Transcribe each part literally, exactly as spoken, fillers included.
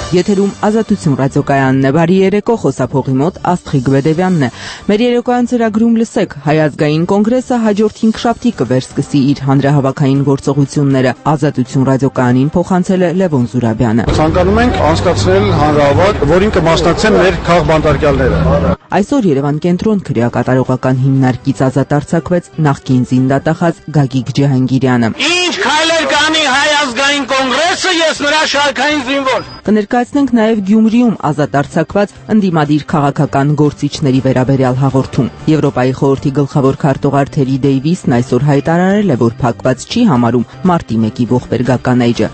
Եթերում Ազատություն ռադիոկայանն է, բարի երեկո, խոսափողի մոտ Աստղիկ Բեդևյանն է։ Մեր երեկոյան ծրագրում լսեք, Հայ ազգային կոնգրեսը հաջորդ հինգշաբթի կվերսկսի իր հանրահավաքային գործողությունները։ Ազատություն ռադիոկայանին փոխանցել է Լևոն Զուրաբյանը։ Ցանկանում ենք անցկացնել հանրահավաք, որին կմասնակցեն մեր քաղբանտարկյալները։ Այսօր Երևան կենտրոն քրեակատարողական հիմնարկից ազատ արձակվեց նախկին զինդատախազ Գագիկ Ջեհանգիրյանը։ Ինչ քայլեր կանի Հայ ազգային կոնգրեսը, ես նրա շարքային զինվոր։ Կներկայացնենք նաև Գյումրիում ազատ արձակված ընդդիմադիր քաղաքական գործիչների վերաբերյալ հաղորդում։ Եվրոպայի խորհրդի գլխավոր քարտուղար Թերի Դեյվիսն այսօր հայտարարել է, որ փակված չի համարում մարտի մեկի ողբերգական էջը։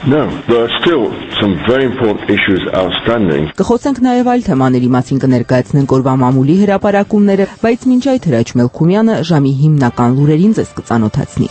Կխոսենք նաև այլ թեմաների մասին, կներկայացնենք օրվա մամուլի հրապարակումները, բայց մինչ այդ Հրաչ Մելքումյանը ժամի հիմնական լուրերին ձեզ կծանոթացնի։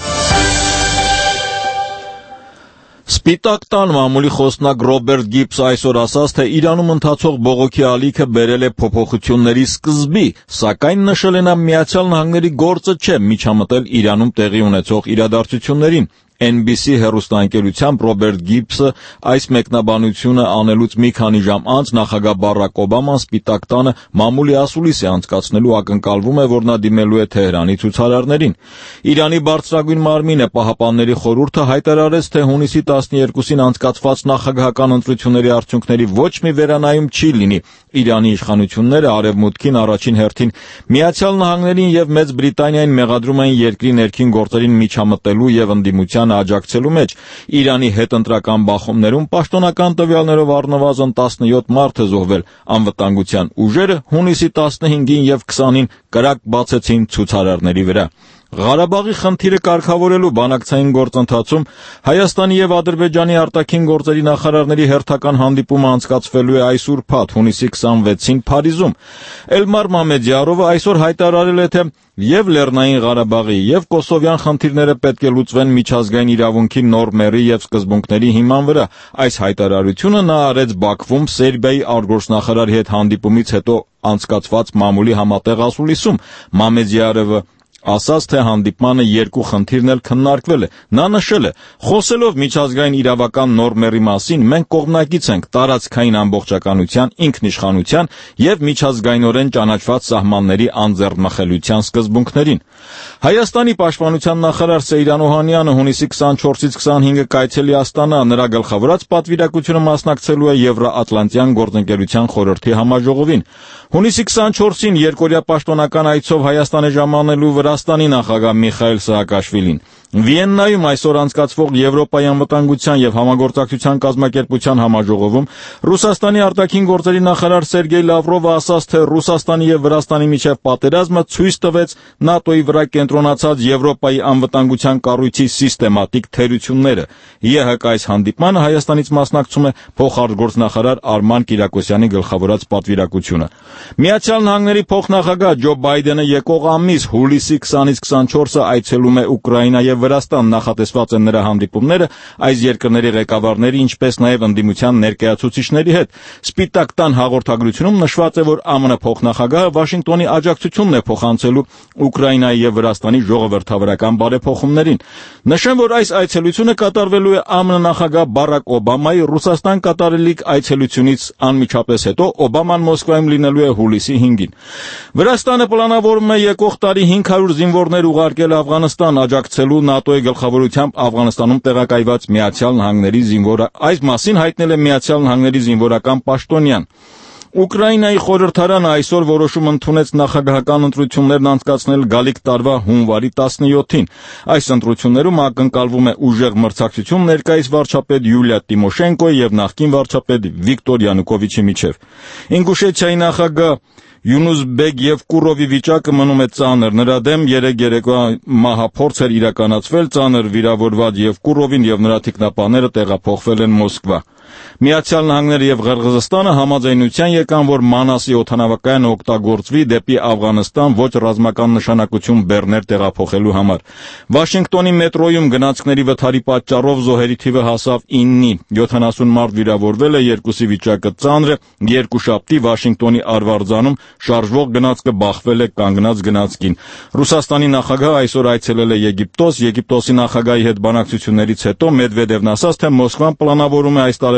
Սպիտակ տան մամուլի խոսնակ Ռոբերտ Գիբս այսօր ասաց, թե Իրանում ընթացող բողոքի ալիքը բերել է փոփոխությունների սկզբի, սակայն նշել է նա Միացյալ Նահանգների գործը չէ միջամտել Իրանում տեղի ունեցող իրադարձություններին։ N B C հեռուստաընկերությամբ Ռոբերտ Գիբսը այս մեկնաբանությունը անելուց մի քանի ժամ անց նախագահ Բարակ Օբաման Սպիտակ տանը մամուլի ասուլիս է անցկացնելու, ակնկալվում է, որ նա դիմելու է Թեհրանի ցուցարարներին։ Իրանի բարձրագույն մարմինը Պահապանների խորհուրդը հայտարարեց, թե հունիսի տասներկուսին անցկացված նախագահական ընտրությունների արդյունքների ոչ մի վերանայում չի լինի։ Իրանի իշխանությունները արևմուտքին առաջին հերթին Միացյալ Նահանգներին եւ Մեծ Բրիտանիային մեղադրում են երկրի ներքին գործերին միջամտելու եւ ընդդիմության աջակցելու մեջ։ Իրանի հետընտրական բախումներում պաշտոնական տվյալներով առնվազն տասնյոթ մարդ է զոհվել։ Անվտանգության ուժերը հունիսի տասնհինգին եւ քսանին կրակ բացեցին ցուցարարների վրա։ Ղարաբաղի խնդիրը կարգավորելու բանակցային գործընթացում Հայաստանի եւ Ադրբեջանի արտաքին գործերի նախարարների հերթական հանդիպումը անցկացվելու է այս ուրբաթ հունիսի քսանվեցին Փարիզում։ Էլմար Մամեդյարովը այսօր հայտարարել է, թե եւ Լեռնային Ղարաբաղի եւ Կոսովյան խնդիրները պետք է լուծվեն միջազգային իրավունքի նորմերի եւ սկզբունքների հիման վրա։ Այս հայտարարությունը նա արեց Բաքվում Սերբիայի արտգործնախարարի հետ հանդիպումից հետո անցկացված մամուլի համատեղ ասուլիսում։ Մամեդյարովը ասաց, թե հանդիպմանը երկու խնդիրն էլ քննարկվել է։ Նա նշել է. խոսելով միջազգային իրավական նորմերի մասին, մենք կողմնակից ենք տարածքային ամբողջականության, ինքնիշխանության եւ միջազգայինորեն ճանաչված սահմանների անձեռնմխելիության սկզբունքներին։ Հայաստանի պաշտպանության նախարար Սեյրան Օհանյանը հունիսի քսանչորսից քսանհինգը կայցելի Աստանա, նրա գլխավորած պատվիրակությունը մասնակցելու է Եվրոատլանտյան գործընկերության խորհրդի համաժողովին։ Հունիսի քսանչորսին երկօրյա պաշտոնական այցով Հայաստան է ժամանելու Վրաստանի նախագահ Միխայիլ Սահակաշվիլին։ Վիեննայում այսօր անցկացվող Եվրոպայի անվտանգության եւ համագործակցության կազմակերպության համաժողովում Ռուսաստանի արտաքին գործերի նախարար Սերգեյ Լավրովը ասաց, թե Ռուսաստանի եւ Վրաստանի միջև պատերազմը ցույց տվեց ՆԱՏՕ-ի վրա կենտրոնացած Եվրոպայի անվտանգության կառույցի սիստեմատիկ թերությունները։ Ե Հ Կ այս հանդիպմանը Հայաստանից մասնակցում է փոխարտգործնախարար Արման Կիրակոսյանի գլխավորած պատվիրակությունը։ Միացյալ Նահանգների փոխնախագահ Ջո Բայդենը եկող ամիս հուլիսի քսանից քսանչորսը այցելում է Ուկրաինա եւ Վրաստան։ Նախատեսված են նրա հանդիպումները այս երկրների ղեկավարների, ինչպես նաեւ ընդդիմության ներկայացուցիչների հետ։ Սպիտակ տան հաղորդագրությունում նշված է, որ Ա M Ն փոխնախագահը Վաշինգտոնի աջակցությունն է փոխանցելու Ուկրաինայի եւ Վրաստանի ժողովրդավարական բարեփոխումներին։ Նշեմ, որ այս այցելությունը կատարվելու է Ա M Ն նախագահ Բարակ Օբամայի Ռուսաստան կատարելիք այցելությունից անմիջապես հետո։ Օբաման Մոսկվայում լինելու է հուլիսի հինգին։ Վրաստանը պլանավորում է եկող տարի հինգ հարյուր զինվորներ ուղարկել Աֆղանստան, աջակցելու ՆԱՏՕ-ի գլխավորությամբ Աֆղանստանում տեղակայված Միացյալ Նահանգների զինվորը։ Այս մասին հայտնել է Միացյալ Նահանգների զինվորական պաշտոնյան։ Ուկրաինայի խորհրդարանը այսօր որոշում ընդունեց նախագահական ընտրություններն անցկացնել գալիք տարվա հունվարի տասնյոթին։ Այս ընտրություններում ակնկալվում է ուժեղ մրցակցություն ներկայիս վարչապետ Յուլիա Տիմոշենկոյի եւ նախկին վարչապետ Վիկտոր Յանուկովիչի միջև։ Ինգուշեթիայի նախագահ Յունուսբեկ Եվկուրովի վիճակը մնում է ծանր։ Նրա դեմ երեկ երեկոյա մահափորձ էր իրականացվել, ծանր վիրավորված Եվկուրովին եւ նրա թիկնապահները տեղափոխվել են Մոսկվա։ Միացյալ Նահանգները եւ Ղրղզստանը համաձայնության եկան, որ Մանասի օդանավակայանը օգտագործվի դեպի Աֆղանստան ոչ ռազմական նշանակություն բեռներ տեղափոխելու համար։ Վաշինգտոնի մետրոյում գնացքների վթարի պատճառով զոհերի թիվը հասավ իննի, յոթանասուն մարդ վիրավորվել է, երկուսի վիճակը ծանր է, երկուշաբթի Վաշինգտոնի Արվարձանում շարժվող գնացքը բախվել է կանգնած գնացքին։ Ռուսաստանի նախագահը այսօր այցելել է Եգիպտոս, Եգիպտոսի նախագահի հետ բանակցություններից հետո Մեդվեդևն ասաց, թե Մոսկվան պլանավորում է այս տարի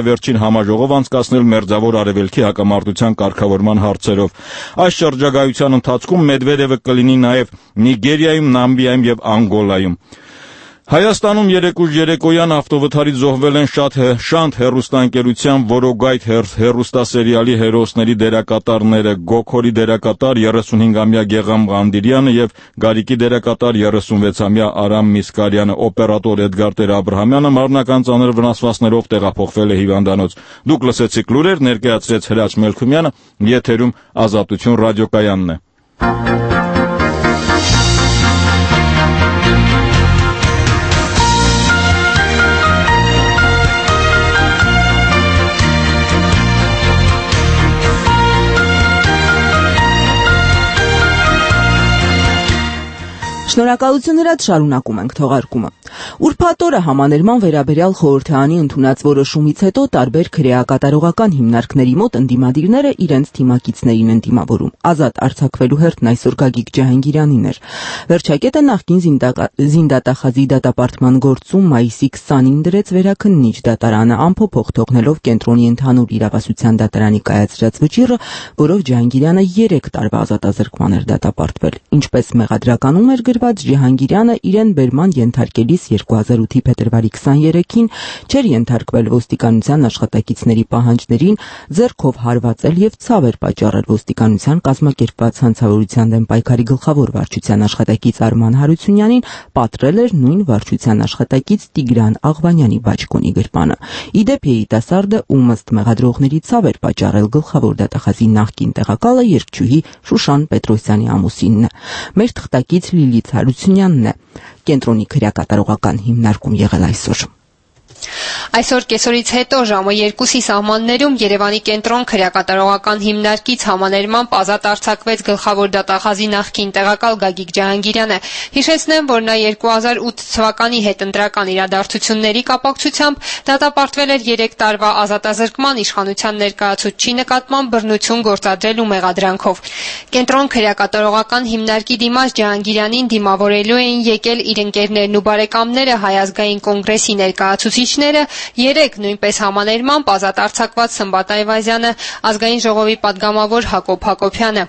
տարեվերջին համաժողով անցկացնել Մերձավոր Արևելքի հակամարտության կարգավորման հարցերով։ Այս շրջագայության ընթացքում Մեդվեդևը կլինի նաև Նիգերիայում, Նամիբիայում եւ Անգոլայում։ Հայաստանում երեկույթ երեկոյան ավտովթարից զոհվել են շատ շանթ հեռուստաընկերության Որոգայթ հեռուստասերիալի հերոսների դերակատարները Գոքորի դերակատար երեսունհինգամյա Գեգամ Ղանդիրյանը եւ Գարիկի դերակատար երեսունվեցամյա Արամ Միսկարյանը, օպերատոր Էդգար Տեր-Աբրահամյանը մարմնական ծանր վնասվածքներով տեղափոխվել է հիվանդանոց։ Դուք լսեցիք լուրեր, ներկայացրեց Հրաչ Մելքումյանը, եթերում Ազատություն ռադիոկայանն է։ Շնորհակալություն հրաչ, շարունակում ենք թողարկումը։ Ուրբաթ օրը համաներման վերաբերյալ խորհրդարանի ընդունած որոշումից հետո տարբեր քրեակատարողական հիմնարկների մոտ ընդդիմադիրները իրենց թիմակիցներին են դիմավորում։ Ազատ արձակվելու հերթն այսօր Գագիկ Ջահանգիրյանին էր։ Վերջակետը նախկին զինդատախազի դատապարտման գործում մայիսի քսանին դրեց վերաքննիչ դատարանը, ամփոփող թողնելով կենտրոնի ընդհանուր իրավասության դատարանի կայացրած վճիռը, որով Ջահանգիրյանը երեք տարվա ազատազրկման էր դատապարտվել։ Ինչպես մեղադրականում էր գրված, Ջահանգիրյանը իրեն բերման ենթարկելիս երկու հազար ութի փետրվարի քսաներեքին չէր ենթարկվել ոստիկանության աշխատակիցների պահանջներին, ձեռքով հարվածել եւ ցավ էր պատճառել ոստիկանության կազմակերպված հանցավորության դեմ պայքարի գլխավոր վարչության աշխատակից Արման Հարությունյանին, պատռել էր նույն վարչության աշխատակից Տիգրան Աղվանյանի բաճկոնի գրպանը։ Իդեպ երիտասարդը, ում ըստ մեղադրողների ցավ էր պատճառել գլխավոր դատախազի նախկին տեղակալը երգչուհի Շուշան Պետրոսյանի ամուսինն է։ Մեր թղթակից Լիլիթ Հարությունյանն է կենտրոնի քրեակատարողական հիմնարկում եղել այսօր։ Այսօր կեսօրից հետո ժամը երկուսի սահմաններում Երևանի կենտրոն քրեակատարողական հիմնարկից համաներմամբ ազատ արձակվեց գլխավոր դատախազի նախկին տեղակալ Գագիկ Ջահանգիրյանը։ Հիշեցնեմ, որ նա երկու հազար ութ թվականի հետընտրական իրադարձությունների կապակցությամբ դատապարտվել էր երեք տարվա ազատազրկման, իշխանության ներկայացուցչի նկատմամբ բռնություն գործադրելու մեղադրանքով։ Կենտրոն քրեակատարողական հիմնարկի դիմաց Ջահանգիրյանին դիմավորելու էին եկել իր ընկերներն ու բարեկամները, Հայ ազգային կոնգրեսի ներկայացուցիչները, երեք նույնպես համաներմամբ ազատ արձակված Սմբատ Այվազյանը, ազգային ժողովի падգամավոր Հակոբ Հակոբյանը։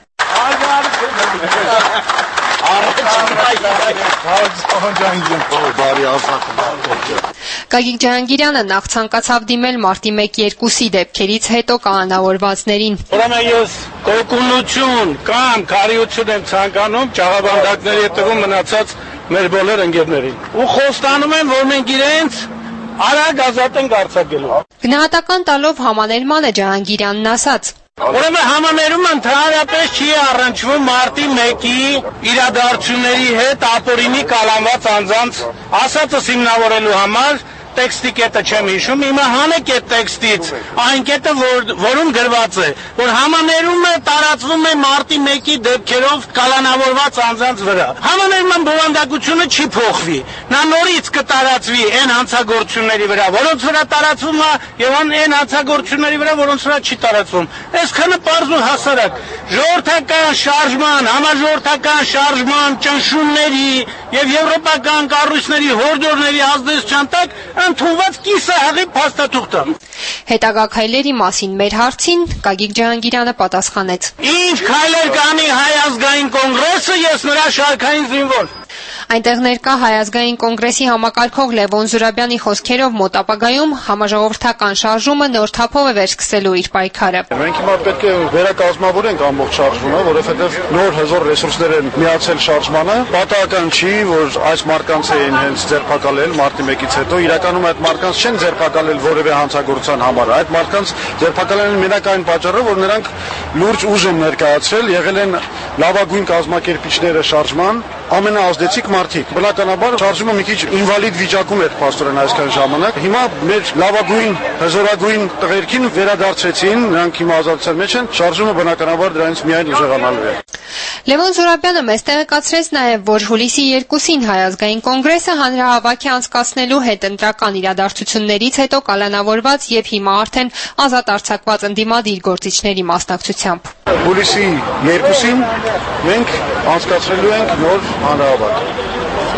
Գագիկ Ջահանգիրյանը նախ ցանկացավ դիմել մարտի մեկ-երկուսի դեպքերից հետո կանոնավորվածներին։ Ուրեմն ես կողունություն կամ քարիություն եմ ցանկանում ճաղաբանդակների հետևում մնացած մեր բոլոր ընկերներին։ Ու խոստանում եմ, որ մենք իրենց արագ ազատ ենք արձակելու։ Գնահատական տալով համաներմանը Ջահանգիրյանն ասաց. Ուրեմն համաներումը ընդհանրապես չի առնչվում մարտի մեկի իրադարձությունների հետ ապօրինի կալանված անձանց ասածս հիմնավորելու համար տեքստի կետը չեմ հիշում, իմը հանեք այդ տեքստից, այն կետը, որ, որում գրված է, որ համաներումը տարածվում է մարտի մեկի դեպքերով կալանավորված անձանց վրա։ Համաներման բովանդակությունը չի փոխվի, նա նորից կտարածվի այն հանցագործությունների վրա, որոնց վրա տարածվում է, եւ այն հանցագործությունների վրա, որոնց վրա չի տարածվում։ Այսքանը պարզ ու հասարակ։ Ժողովրդական շարժման, համաժողովրդական շարժման ճնշումների եւ եվրոպական կառույցների հորդորների ազդեցության տակ ընդունված կիսահղի փաստաթուղթը։ Հետագա քայլերի մասին մեր հարցին Գագիկ Ջահանգիրյանը պատասխանեց. Ինչ քայլեր կանի Հայ ազգային կոնգրեսը, ես նրա շարքային զինվոր։ Այնտեղ ներկա Հայ ազգային կոնգրեսի համակարգող Լևոն Զուրաբյանի խոսքերով մոտ ապագայում համաժողովրդական շարժումը նոր թափով է վերսկսելու իր պայքարը։ Մենք հիմա պետք է վերակազմավորենք ամբողջ շարժումը, որովհետև նոր հզոր ռեսուրսներ են միացել շարժմանը։ Պատահական չի, որ այս մարկանց էին հենց ձերբակալել մարտի մեկից հետո, իրականում այդ մարկանց չեն ձերբակալել որևէ հանցագործության համար։ Այդ մարկանց ձերբակալել են մենակ այն պատճառով, որ նրանք լուրջ ուժ են ներկայացրել, եղել են լավագույն կազմակերպիչները շարժման, ամենաազդեցիկ մարդիկ։ Բնականաբար շարժումը մի քիչ ինվալիդ վիճակում էր փաստորեն այսքան ժամանակ։ Հիմա մեր լավագույն, հզորագույն տղերքին վերադարձրեցին, նրանք հիմա ազատության մեջ են, շարժումը բնականաբար դրանից միայն ուժեղանալու է։ Լևոն Զուրաբյանը մեզ տեղեկացրեց նաև, որ հուլիսի երկուսին Հայ ազգային կոնգրեսը հանրահավաք է անցկացնելու հետընտրական իրադարձություններից հետո կալանավորված եւ հիմա արդեն ազատ արձակված ընդդիմադիր գործիչների մասնակցությամբ։ Հուլիսի երկուսին մենք անցկացնելու ենք նոր հանրահավաք։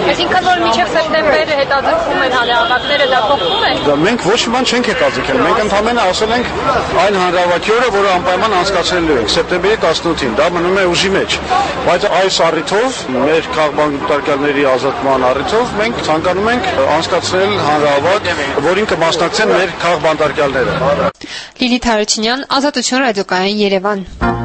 Այսինքն որ մինչև սեպտեմբեր հետաձգվում են հանրահավաքները, դա փոխվում է։ Դա մենք ոչ մի բան չենք հետաձգել։ Մենք ընդհանրապես ասել ենք այն հանրահավաքի օրը, որը անպայման անցկացնելու ենք սեպտեմբերի տասնութին, դա մնում է ուժի մեջ։ Բայց այս առիթով մեր քաղաքապետարյանների ազատման առիթով մենք ցանկանում ենք անցկացնել հանրահավաք, որին կմասնակցեն մեր քաղաքապետարյանները։ Լիլիթ Հարությունյան, Ազատություն ռադիոկայան, Երևան։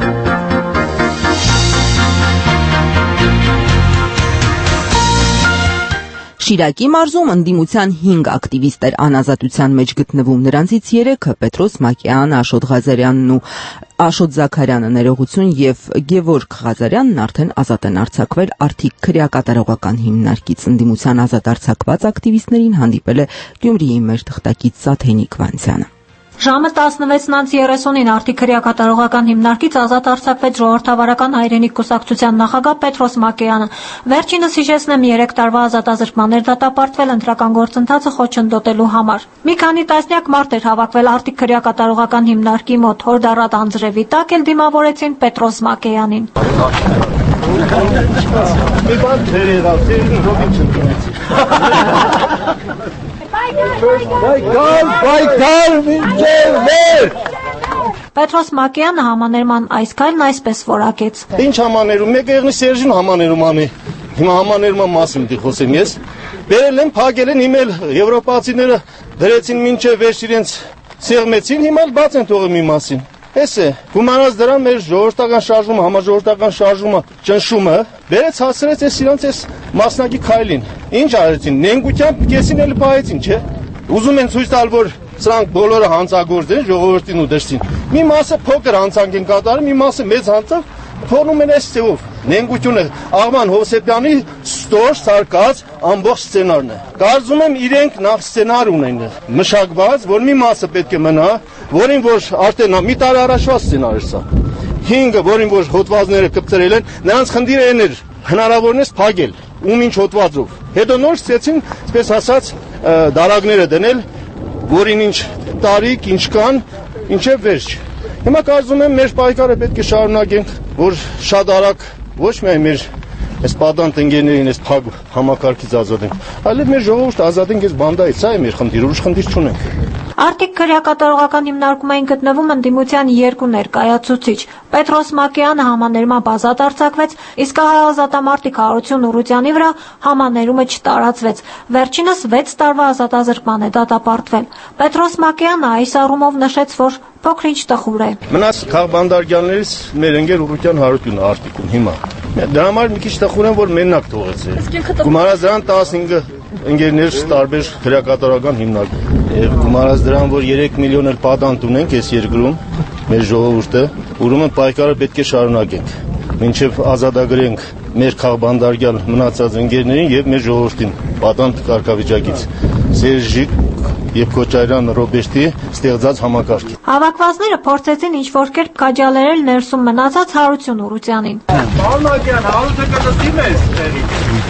Շիրակի մարզում ընդդիմության հինգ ակտիվիստեր անազատության մեջ գտնվում, նրանցից երեքը Պետրոս Մակեյանը, Աշոտ Ղազարյանն ու Աշոտ Զաքարյանը ներողություն եւ Գևորգ Ղազարյանն արդեն ազատ են արձակվել Արթիկ քրեակատարողական հիմնարկից։ Ընդդիմության ազատ արձակված ակտիվիստներին հանդիպել է Գյումրիի մեր թղթակից Սաթենիկ Վանցյանը։ Ժամը տասնվեց երեսունին Արթիկ քրեակատարողական հիմնարկից ազատ արձակվեց ժողովրդավարական հայրենիք կուսակցության նախագահ Պետրոս Մակեյանը։ Վերջինս հիշեցնեմ երեք տարվա ազատազրկման էր դատապարտվել ընտրական գործընթացը խոչընդոտելու համար։ Մի քանի տասնյակ մարդ էր հավաքվել Արթիկ քրեակատարողական հիմնարկի մոտ, հորդառատ անձրևի տակ էլ դիմավորեցին Պետրոս Մակեյանին։ Մի բան դեր եղավ, Բայկալ, բայկալ, մինչև մեր։ Պետրոս Մակեյանը համաներման այս քայլն այսպես որակեց։ Ինչ համաներում, մեկը եղնի Սերժին համաներում անի։ Հիմա համաներման մասին դի խոսեմ ես։ Բերել են, փակել են, հիմա եվրոպացիները դրեցին մինչև վերջ իրենց սեղմեցին, հիմա բաց են թողում մի մասին։ Էս է, գումանած դրան մեր ժողովրդական շարժումը, համաժողովրդական շարժումը, ճնշումը, բերեց հասրեց այս իրանց այս մասնակի քայլին։ Ինչ արեցին, նենգությամբ կեսին էլ պահեցին, չէ։ Ուզում են ցույց տալ, որ սրանք բոլորը հանցագործ են, ժողովրդին ու դրսին։ Մի մասը փոքր հանցանք են կատարում, մի մասը մեծ հանցանք, թողնում են այս ձևով։ Նենգությունը Աղման Հովսեփյանի ստոր սարկած ամբողջ սցենարն է։ Կարծում եմ իրենք նախ սցենար ունեն մշակված, որ մի մասը պետք է մնա, որին որ արդեն մի տարի առաջվա սցենար էր սա։ Հինգը, որին որ հոդվածները կպցրել են, նրանց խնդիրը այն էր, հնարավորինս փակել, ում ինչ հոդվածով։ Հետո նոր սկսեցին, այսպես ասած, դարակները դնել, որին ինչ տարիք, ինչ կան, ինչև վերջ։ Հիմա կարծում եմ մեր պայքարը պետք է շարունակենք, որ շատ արագ ոչ միայն մեր այս պատանդ ընկերներին այս փակ համակարգից ազատենք, այլև մեր ժողովուրդը ազատենք այս բանդայից, սա է մեր խնդիրը, ուրիշ խնդիր չունենք։ Արթիկ քրեակատարողական հիմնարկումային գտնվում ընդդիմության երկու ներկայացուցիչ։ Պետրոս Մակեյանը համաներմամբ ազատ արձակվեց, իսկ ազատամարտիկ Հարություն Ուրուտյանի վրա համաներումը չտարածվեց։ Վերջինս վեց տարվա ազատազրկման է դատապարտվել։ Պետրոս Մակեյանը այս առումով նշեց, որ փոքր-ինչ տխուր է։ Մնաց քաղբանդարգյաններից մեր ընկեր Ուրուտյան Հարությունն Արթիկում հիմա։ Դրա համար մի քիչ տխուր եմ, որ մենակ թողեցել։ Գումարած դրան տասնհինգ ընկերներ տարբեր քրեակատարողական հիմնարկում։ Եվ գումարած դրան, որ երեք միլիոն էլ պատանդ ունենք այս երկրում, մեր ժողովուրդը, ուրեմն պայքարը պետք է շարունակենք, մինչև ազատագրենք մեր քաղբանդարգյալ մնացած ընկերներին եւ մեր ժողովրդին պատանդ կարգավիճակից։ Սերժի եւ Քոչարյան Ռոբերտի ստեղծած համակարգի։ Հավաքվածները փորձեցին ինչ-որ կերպ քաջալերել ներսում մնացած Հարություն Ուրուտյանին։ Պարոն Մակեյան, հարուցը կլսի մեզ տեղի։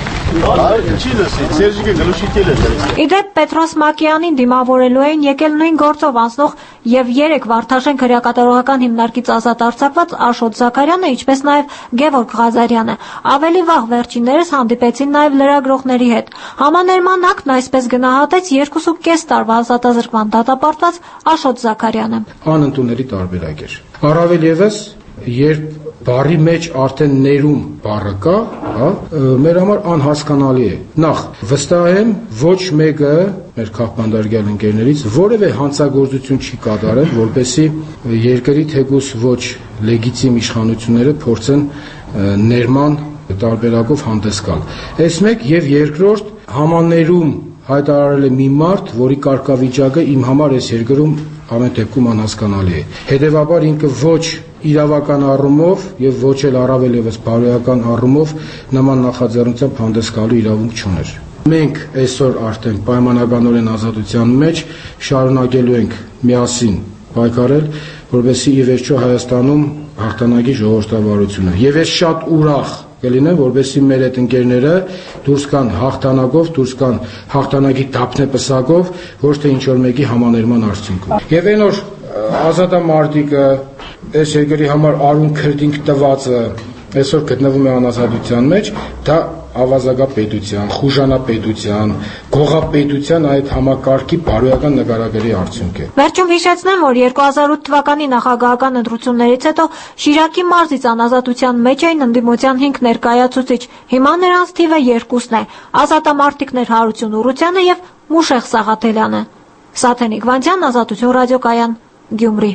Չի լսի, Սերժիկը գլուշի տել է դրեց։ Իդեպ Պետրոս Մակեյանին դիմավորելու էին եկել նույն գործով անցնող եւ երեք Վարդաշեն քրեակատարողական հիմնարկից ազատ արձակված Աշոտ Զաքարյանը, ինչպես նաեւ Գևորգ Ղազարյանը։ Ավելի վաղ վերջիններս հանդիպեցին նաեւ լրագրողների հետ։ Համաներման ակտն այսպես գնահատեց երկուսուկես տարվա ազատազրկման դատապարտված Աշոտ Զաքարյանը։ Անընդունելի տարբերակ էր։ Առավել եւս, երբ բառի մեջ արդեն ներում բառը կա, հա, մեր համար անհասկանալի է։ Նախ վստահ եմ, ոչ մեկը մեր քաղբանդարգյալ ընկերներից որևէ հանցագործություն չի կատարել, որպեսզի երկրի թեկուզ ոչ լեգիտիմ իշխանությունները փորձեն ներման տարբերակով հանդես գալ։ Այս մեկ եւ երկրորդ համաներում հայտարարել է մի մարդ, որի կարգավիճակը իմ համար այս երկրում ամեն դեպքում անհասկանալի է։ Հետևաբար ինքը ոչ իրավական առումով եւ ոչ էլ առավել եւս բարոյական առումով նման նախաձեռնությամբ հանդես գալու իրավունք չուներ։ Մենք այսօր արդեն պայմանականորեն ազատության մեջ շարունակելու ենք միասին պայքարել, որովհետեւ ի վերջո Հայաստանում հաղթանակի ժողովրդավարությունը։ Եվ ես շատ ուրախ կլինեմ, որովհետեւ մեր այդ ընկերները դուրս կան հաղթանակով, դուրս կան հաղթանակի դափնեպսակով, ոչ թե ինչ որ մեկի համաներման արդյունքով։ Եվ այն որ ազատամարտիկը այս երկրի համար արուն քրտինք տվածը այսօր գտնվում է անազատության մեջ, դա ավազագապետության, խուժանապետության, գողապետության այդ համակարգի բարոյական նկարագրի արդյունք է։ Վերջում հիշեցնեմ, որ երկու հազար ութ թվականի նախագահական ընտրություններից հետո Շիրակի մարզից անազատության մեջ էին ընդդիմության հինգ ներկայացուցիչ։ Հիմա նրանց թիվը երկուսն է՝ ազատամարտիկներ Հարություն Ուռուցյանը եւ Մուշեղ Սաղաթելյանը։ Սաթենիկ Վանձյան, Ազատություն ռադիոկայան, Գյումրի։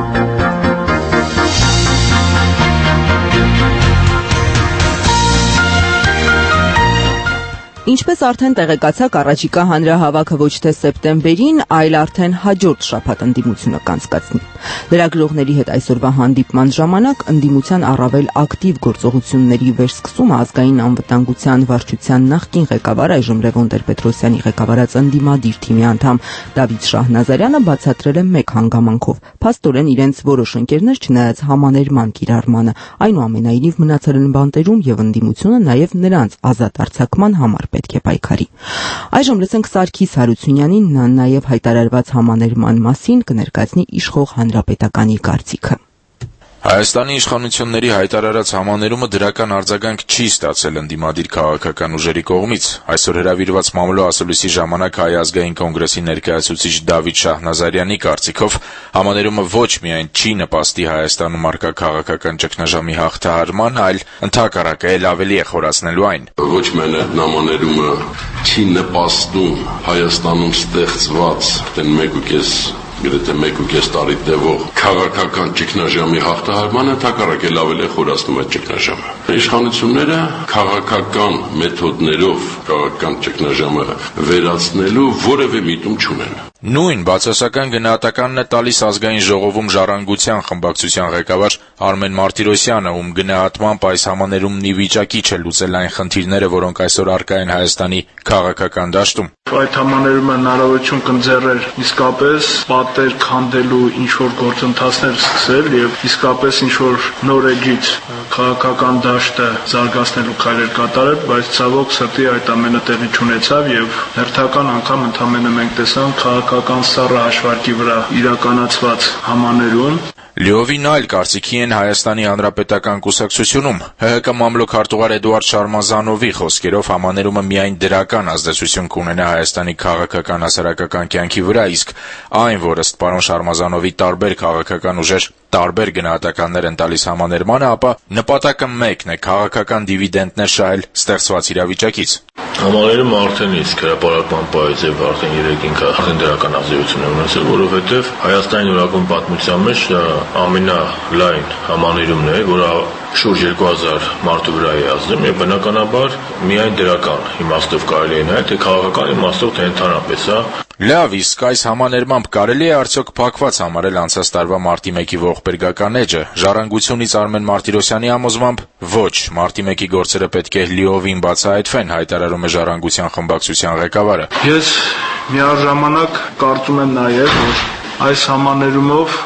Ինչպես արդեն տեղեկացաք, առաջիկա հանրահավաքը ոչ թե սեպտեմբերին, այլ արդեն հաջորդ շաբաթ ընդդիմությունը կանցկացնի։ Լրագրողների հետ այսօրվա հանդիպման ժամանակ ընդդիմության առավել ակտիվ գործողությունների վերսկսումը ազգային անվտանգության վարչության նախկին ղեկավար, այժմ Լևոն Տեր-Պետրոսյանի ղեկավարած ընդդիմադիր թիմի անդամ Դավիթ Շահնազարյանը բացատրել է մեկ հանգամանքով։ Փաստորեն իրենց որոշ ընկերներ, չնայած համաներման կիրառմանը, այնուամենայնիվ մնացել են բանտերում եւ ընդդիմությունը նաեւ նրանց ազատ արձակման համար պետք է պայքարի։ Այժմ լսենք Սարգիս Հարությունյանին, նա նաև հայտարարված համաներման մասին կներկայացնի իշխող հանրապետականի կարծիքը։ Հայաստանի իշխանությունների հայտարարած համաներումը դրական արձագանք չի ստացել ընդդիմադիր քաղաքական ուժերի կողմից։ Այսօր հրավիրված մամլո ասուլիսի ժամանակ Հայ ազգային կոնգրեսի ներկայացուցիչ Դավիթ Շահնազարյանի կարծիքով համաներումը ոչ միայն չի նպաստի Հայաստանում առկա քաղաքական ճգնաժամի հաղթահարման, այլ ընդհակառակը էլ ավելի է խորացնելու այն։ Ոչ միայն այդ համաներումը չի նպաստում Հայաստանում ստեղծված այն մեկ ու կես գրեթե մեկ ու կես տարի տևող քաղաքական ճգնաժամի հաղթահարմանը, ընդհակառակը ավելի է խորացնում այդ ճգնաժամը։ Իշխանությունները քաղաքական մեթոդներով քաղաքական ճգնաժամը վերացնելու որևէ միտում չունեն։ Նույն բացասական գնահատականն է տալիս ազգային ժողովում Ժառանգության խմբակցության ղեկավար Արմեն Մարտիրոսյանը, ում գնահատմամբ այս համաներումն ի վիճակի չէ լուծել այն խնդիրները, որոնք այսօր առկա են Հայաստանի քաղաքական դաշտում։ Այդ համաներումը հնարավորություն կընձեռեր իսկապես պատեր քանդելու ինչ-որ գործընթացներ սկսել եւ իսկապես ինչ-որ նոր էջից քաղաքական դաշտը զարգացնելու քայլեր կատարել, բայց ցավոք սրտի այդ ամենը տեղի չունեցավ եւ հերթական անգամ ընդամենը մենք տեսանք քաղաքական սառը հաշվարկի վրա իրականացված համաներում։ Լիովին այլ կարծիքի են Հայաստանի Հանրապետական կուսակցությունում։ Հ Հ Կ մամլո քարտուղար Էդուարդ Շարմազանովի խոսքերով համաներումը միայն դրական ազդեցություն կունենա Հայաստանի քաղաքական հասարակական կյանքի վրա, իսկ այն, որ ըստ պարոն Շարմազանովի տարբեր քաղաքական ուժեր տարբեր գնահատականներ են տալիս համաներմանը, ապա նպատակը մեկն է՝ քաղաքական դիվիդենտներ շահել ստեղծված իրավիճակից։ Համաներումը արդեն իսկ հրապարակման պահից եւ արդեն երեք ինքը արդեն դրական ազդեցություն է ունեցել, որովհետեւ Հայաստանի նորագույն պատմության մեջ դա ամենալայն համաներումն է, որը շուրջ երկու հազար մարդու վրա է ազդում եւ բնականաբար միայն դրական իմաստով կարելի է նայել, թե քաղաքական իմաստով, թե ընդհանրապես, հա։ Լավ, իսկ այս համաներմամբ կարելի է արդյոք փակված համարել անցած տարվա մարտի մեկի ողբերգական էջը։ Ժառանգությունից Արմեն Մարտիրոսյանի համոզմամբ ոչ, մարտի մեկի գործերը պետք է լիովին բացահայտվեն, հայտարարում է Ժառանգության խմբակցության ղեկավարը։ Ես միաժամանակ կարծում եմ նաեւ, որ այս համաներումով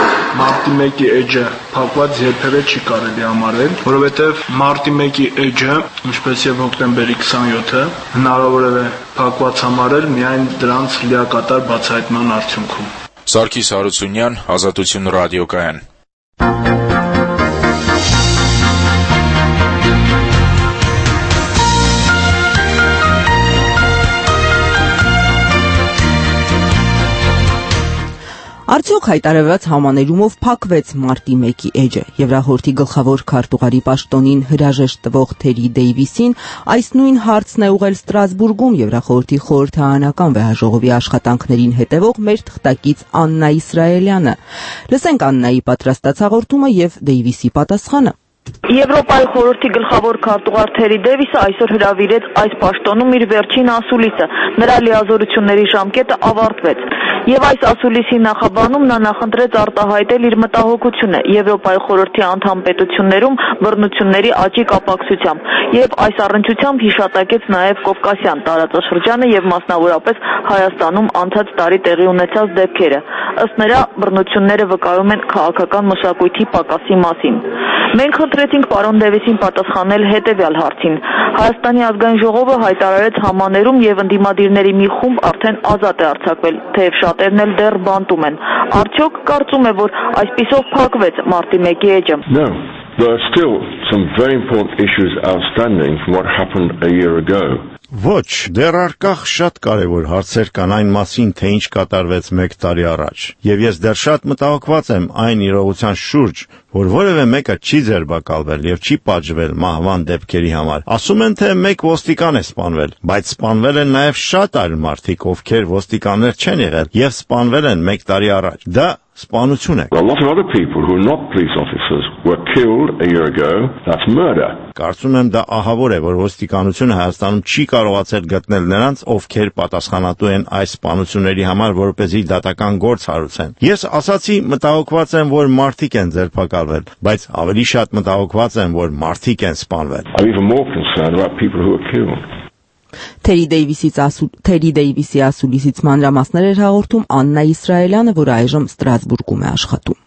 մարտի մեկի էջը փակված երբևէ չի կարելի համարել, որովհետև մարտի մեկի էջը, ինչպես եւ հոկտեմբերի քսանյոթը, հնարավոր է փակված համարել միայն դրանց լիակատար բացահայտման արդյունքում։ Սարգիս Հարությունյան, Ազատություն ռադիոկայան։ Արդյոք հայտարարված համաներումով փակվեց մարտի մեկի էջը։ Եվրախորհրդի գլխավոր քարտուղարի պաշտոնին հրաժեշտ տվող Թերի Դեյվիսին այս նույն հարցն է ուղղել Ստրասբուրգում Եվրախորհրդի խորհրդարանական վեհաժողովի աշխատանքներին հետևող մեր թղթակից Աննա Իսրայելյանը։ Լսենք Աննայի պատրաստած հաղորդումը եւ Դեյվիսի պատասխանը։ Եվրոպայի խորհրդի գլխավոր քարտուղար Թերի Դեյվիսը այսօր հրավիրեց այս պաշտոնում իր վերջին ասուլիսը։ Նրա լիազորությունների ժամկետը ավարտվեց։ Եվ այս ասուլիսի նախաբանում նա նախընտրեց արտահայտել իր մտահոգությունը Եվրոպայի խորհրդի անդամ պետություններում բռնությունների աճի կապակցությամբ եւ այս առնչությամբ հիշատակեց նաեւ Կովկասյան տարածաշրջանը եւ մասնավորապես Հայաստանում անցած տարի տեղի ունեցած դեպքերը։ Ըստ նրա բռնությունները վկայում են քաղաքական մշակույթի պակասի մասին։ Մենք խնդրեցինք պարոն Դեյվիսին պատասխանել հետևյալ հարցին։ Հայաստանի ազգային ժողովը հայտարարեց համաներում եւ ընդդիմադիրների մի խումբ արդեն ազատ է արձակվել, թեև շատերն էլ դեռ բանտում են։ Արդյոք կարծում է, որ այսպիսով փակվեց մարտի մեկի էջը։ There are still some very important issues outstanding from what happened a year ago. Ոչ, դեռ առկախ շատ կարևոր հարցեր կան այն մասին, թե ինչ կատարվեց մեկ տարի առաջ։ Եվ ես դեռ շատ մտահոգված եմ այն իրողության շուրջ, որ որևէ մեկը չի ձերբակալվել եւ չի պատժվել մահվան դեպքերի համար։ Ասում են, թե մեկ ոստիկան է սպանվել, բայց սպանվել են նաեւ շատ այլ մարդիկ, ովքեր ոստիկաններ չեն եղել եւ սպանվել են մեկ տարի առաջ։ Դա սպանություն է։ A lot of other people who are not police officers were killed a year ago. That's murder. Կարծում եմ դա ահավոր է, որ ոստիկանությունը Հայաստանում չի կարողացել գտնել նրանց, ովքեր պատասխանատու են այս սպանությունների համար, որպեսզի դատական գործ հարուցեն։ Ես ասացի մտահոգված եմ, որ մարդիկ են ձերբակալվել, բայց ավելի շատ մտահոգված եմ, որ մարդիկ են սպանվել։ I'm even more concerned about people who are killed. Թերի Դեյվիսից Թերի Դեյվիսի ասուլիսից մանրամասներ էր հաղորդում Աննա Իսրայելյանը, որը այժմ Ստրասբուրգում է աշխատում։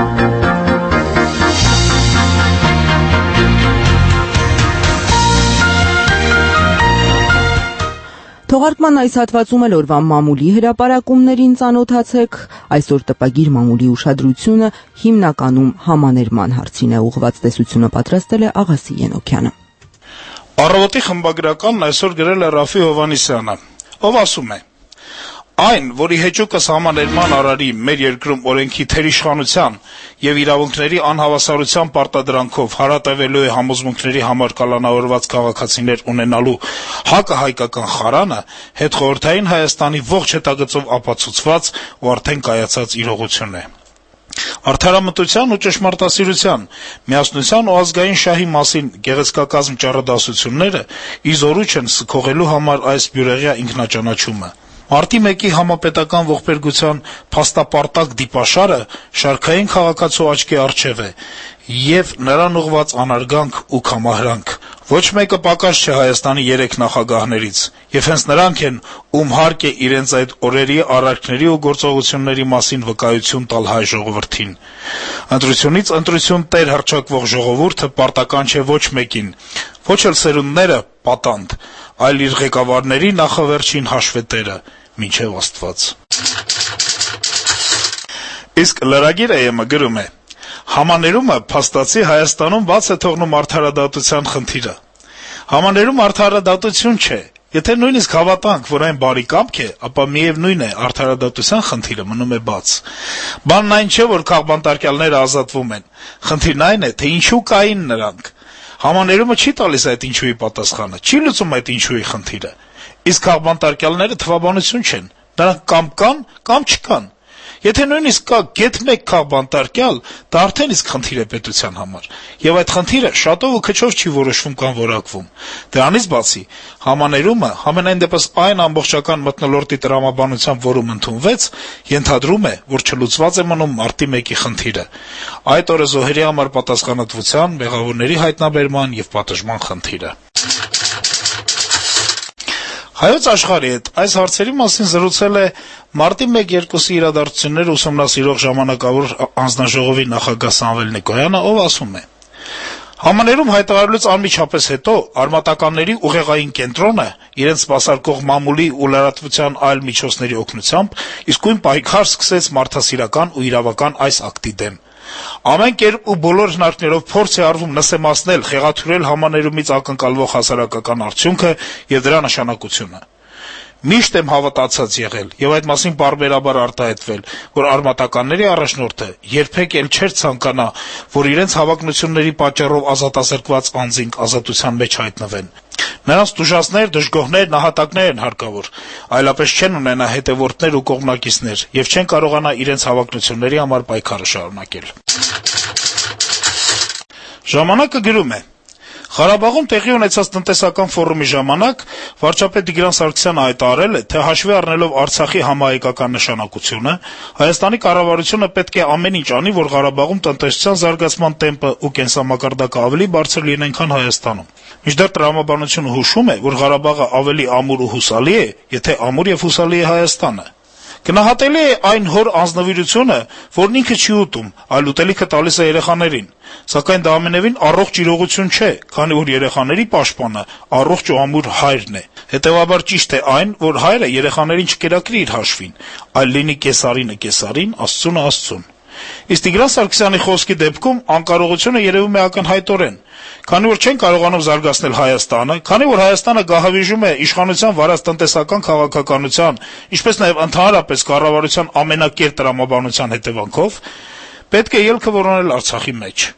Թողարկման այս հատվածում էլ օրվա մամուլի հրապարակումներին ծանոթացեք։ Այսօր տպագիր մամուլի ուշադրությունը հիմնականում համաներման հարցին է ուղղված, տեսությունը պատրաստել է Աղասի Ենոքյանը։ Առավոտի խմբագրականն այսօր գրել է Ռաֆի Հովհաննիսյանը, ով ասում է. Այն, որի հեճուկս համաներման արարի մեր երկրում օրենքի թերիշխանության եւ իրավունքների անհավասարության պարտադրանքով հարատևելու է համոզմունքների համար կալանավորված քաղաքացիներ ունենալու հակահայկական խարանը, հետխորհրդային Հայաստանի ողջ հետագծով ապացուցված ու արդեն կայացած իրողություն է։ Արդարամտության ու ճշմարտասիրության, միասնության ու ազգային շահի մասին գեղեցկակազմ ճառադասությունները իզորու չեն սքողելու համար այս բյուրեղյա ինքնաճանաչումը։ Մարտի մեկի համապետական ողբերգության փաստապարտակ դիպաշարը շարքային քաղաքացու աչքի առջև է եւ նրան ուղված անարգանք ու կամահրանք։ Ոչ մեկը պակաս չէ Հայաստանի երեք նախագահներից, եւ հենց նրանք են, ում հարկ է իրենց այդ օրերի արարքների ու գործողությունների մասին վկայություն տալ հայ ժողովրդին։ Ընտրությունից ընտրություն տեր հռչակվող ժողովուրդը պարտական չէ ոչ մեկին, ոչ էլ սերունդները պատանդ, այլ իր ղեկավարների նախավերջին հաշվետերը, մինչև Աստված։ Իսկ լրագիր է գրում է. Համաներումը փաստացի Հայաստանում բաց է թողնում արդարադատության խնդիրը։ Համաներում արդարադատություն չէ։ Եթե նույնիսկ հավատանք, որ այն բարի կամք է, ապա միևնույն է արդարադատության խնդիրը մնում է բաց։ Բանն այն չէ, որ քաղբանտարկյալները ազատվում են։ Խնդիրն այն է, թե ինչու կային նրանք։ Համաներումը չի տալիս այդ ինչուի պատասխանը, չի լուծում այդ ինչուի խնդիրը։ Իսկ քաղբանտարկյալները թվաբանություն չեն։ Նրանք կամ կան, կամ չկան։ Եթե նույնիսկ կա գեթ մեկ քաղբանտարկյալ, դա արդեն իսկ խնդիր է պետության համար, եւ այդ խնդիրը շատով ու քչով չի որոշվում կամ որակվում։ Դրանից բացի, համաներումը, համենայն դեպս այն ամբողջական մթնոլորտի տրամաբանությամբ, որում ընդունվեց, ենթադրում է, որ չլուծված է մնում մարտի մեկի խնդիրը։ Այդ օրը զոհերի համար պատասխանատվության, մեղավորների հայտնաբերման եւ պատժման խնդիրը։ Հայոց աշխարհի հետ այս հարցերի մասին զրուցել է մարտի մեկ երկուսի իրադարձությունները ուսումնասիրող ժամանակավոր անձնաժողովի նախագահ Սամվել Նիկոյանը, ով ասում է. Համաներում հայտարարելուց անմիջապես հետո արմատականների ուղեղային կենտրոնը իրենց սպասարկող մամուլի ու լրատվության այլ միջոցների օգնությամբ իսկույն պայքար սկսեց մարդասիրական ու իրավական այս ակտի դեմ։ Ամեն կերպ ու բոլոր հնարքներով փորձ է արվում նսեմացնել, խեղաթյուրել համաներումից ակնկալվող հասարակական արդյունքը եւ դրա նշանակությունը։ Միշտ եմ հավատացած եղել եւ այդ մասին բարբերաբար արտահայտվել, որ արմատականների առաջնորդը երբեք էլ չէր ցանկանա, որ իրենց հավակնությունների պատճառով ազատազրկված անձինք ազատության մեջ հայտնվեն։ Նրանց դժուժացներ, դժգոհներ, նահատակներ են հարկավոր, այլապես չեն ունենա հետևորդներ ու կողմնակիցներ եւ չեն կարողանա իրենց հավակնությունների համար պայքարը շարունակել։ Ժամանակը գրում է. Ղարաբաղում տեղի ունեցած տնտեսական ֆորումի ժամանակ վարչապետ Տիգրան Սարգսյանը հայտարարել է, թե հաշվի առնելով Արցախի համահայկական նշանակությունը, Հայաստանի կառավարությունը պետք է ամեն ինչ անի, որ Ղարաբաղում տնտեսության զարգացման տեմպը ու կենսամակարդակը ավելի բարձր լինեն, քան Հայաստանում։ Մինչդեռ տրամաբանությունը հուշում է, որ Ղարաբաղը ավելի ամուր ու հուսալի է, եթե ամուր եւ հուսալի է Հայաստանը։ Գնահատելի է այն հոր անձնվիրությունը, որն ինքը չի ուտում, այլ ուտելիքը տալիս է երեխաներին, սակայն դա ամենևին առողջ իրողություն չէ, քանի որ երեխաների պաշտպանը առողջ ու ամուր հայրն է։ Հետևաբար ճիշտ է այն, որ հայրը երեխաներին չկերակրի իր հաշվին, այլ լինի կեսարինը կեսարին, Աստծունը Աստծուն։ Իսկ Տիգրան Սարգսյանի խոսքի դեպքում անկարողությունը երևում է ակնհայտորեն, քանի որ չեն կարողանում զարգացնել Հայաստանը, քանի որ Հայաստանը գահավիժում է իշխանության վարած տնտեսական քաղաքականության, ինչպես նաև ընդհանրապես կառավարության ամենակեր տրամաբանության հետևանքով, պետք է ելքը որոնել Արցախի մեջ։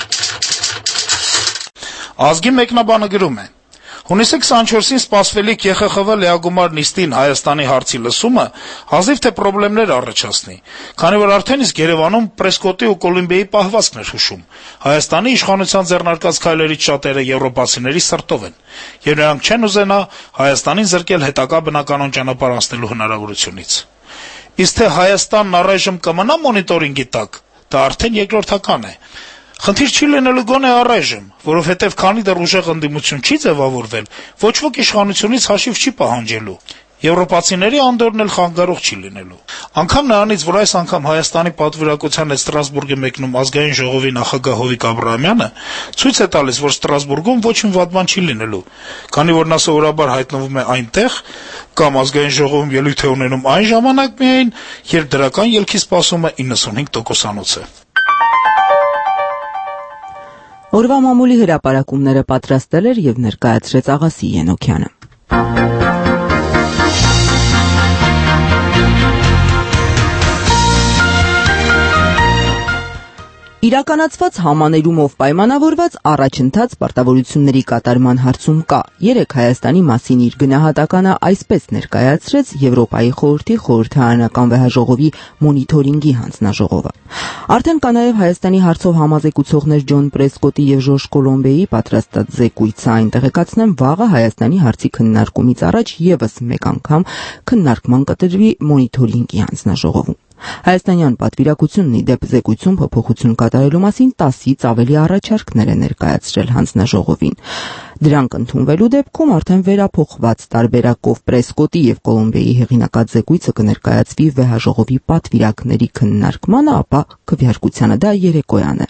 Ազգի մեկնաբանը գրում է. Հունիսի քսանչորսին սպասվելիք Ե Խ Խ V լիագումար նիստին Հայաստանի հարցի լսումը հազիվ թե խնդիրներ առաջացնի, քանի որ արդեն իսկ Երևանում Պրեսկոտի ու Կոլումբիայի պահվածքն էր հուշում։ Հայաստանի իշխանության ձեռնարկած քայլերից շատերը եվրոպացիների սրտով են, եւ նրանք չեն ուզենա Հայաստանին զրկել հետագա բնականon ճանապարհ անցնելու հնարավորությունից։ Իսկ թե Հայաստանն առայժմ կմնա մոնիտորինգի տակ, դա արդեն երկրորդական է։ Խնդիր չի լինելու գոնե առայժմ, որովհետև քանի դեռ ուժեղ ընդդիմություն չի ձևավորվել, ոչ ոք իշխանությունից հաշիվ չի պահանջելու։ Եվրոպացիների անդորն էլ խանգարող չի լինելու։ Անկամ նրանից, որ այս անգամ Հայաստանի պատվիրակության հետ Ստրասբուրգ է մեկնում ազգային ժողովի նախագահ Հովիկ Աբրահամյանը, ցույց է տալիս, որ Ստրասբուրգում ոչ մի վատ բան չի լինելու, քանի որ նա սովորաբար հայտնվում է այնտեղ կամ ազգային ժողովում ելույթ է ունենում այն ժամանակ միայն, երբ դրական ելքի սպասումը իննսունհինգ տոկոսանոց է։ Օրվա մամուլի հրապարակումները պատրաստել էր եւ ներկայացրեց Աղասի Ենոքյանը։ Իրականացված համաներումով պայմանավորված առաջընթաց պարտավորությունների կատարման հարցում կա։ Երեք Հայաստանի մասին իր գնահատականը այսպես ներկայացրեց Եվրոպայի խորհրդի խորհրդարանական վեհաժողովի մոնիթորինգի հանձնաժողովը։ Արդեն կա նաև Հայաստանի հարցով համազեկուցողներ Ջոն Պրեսկոտի եւ Ժորժ Կոլոմբեի պատրաստած զեկույցը, այն տեղեկացնեմ վաղը Հայաստանի հարցի քննարկումից առաջ եւս մեկ անգամ քննարկման կտրվի մոնիթորինգի հանձնաժողովում։ Հայաստանյան պատվիրակությունն ի դեպ զեկույցում փոփոխություն կատարելու մասին տասից ավելի առաջարկներ է ներկայացրել հանձնաժողովին։ Դրանք ընդունվելու դեպքում արդեն վերափոխված տարբերակով Պրեսկոտի եւ Կոլոմբիայի հեղինակած զեկույցը կներկայացվի վեհաժողովի պատվիրակների քննարկմանը, ապա քվեարկությանը դա երեկոյան է։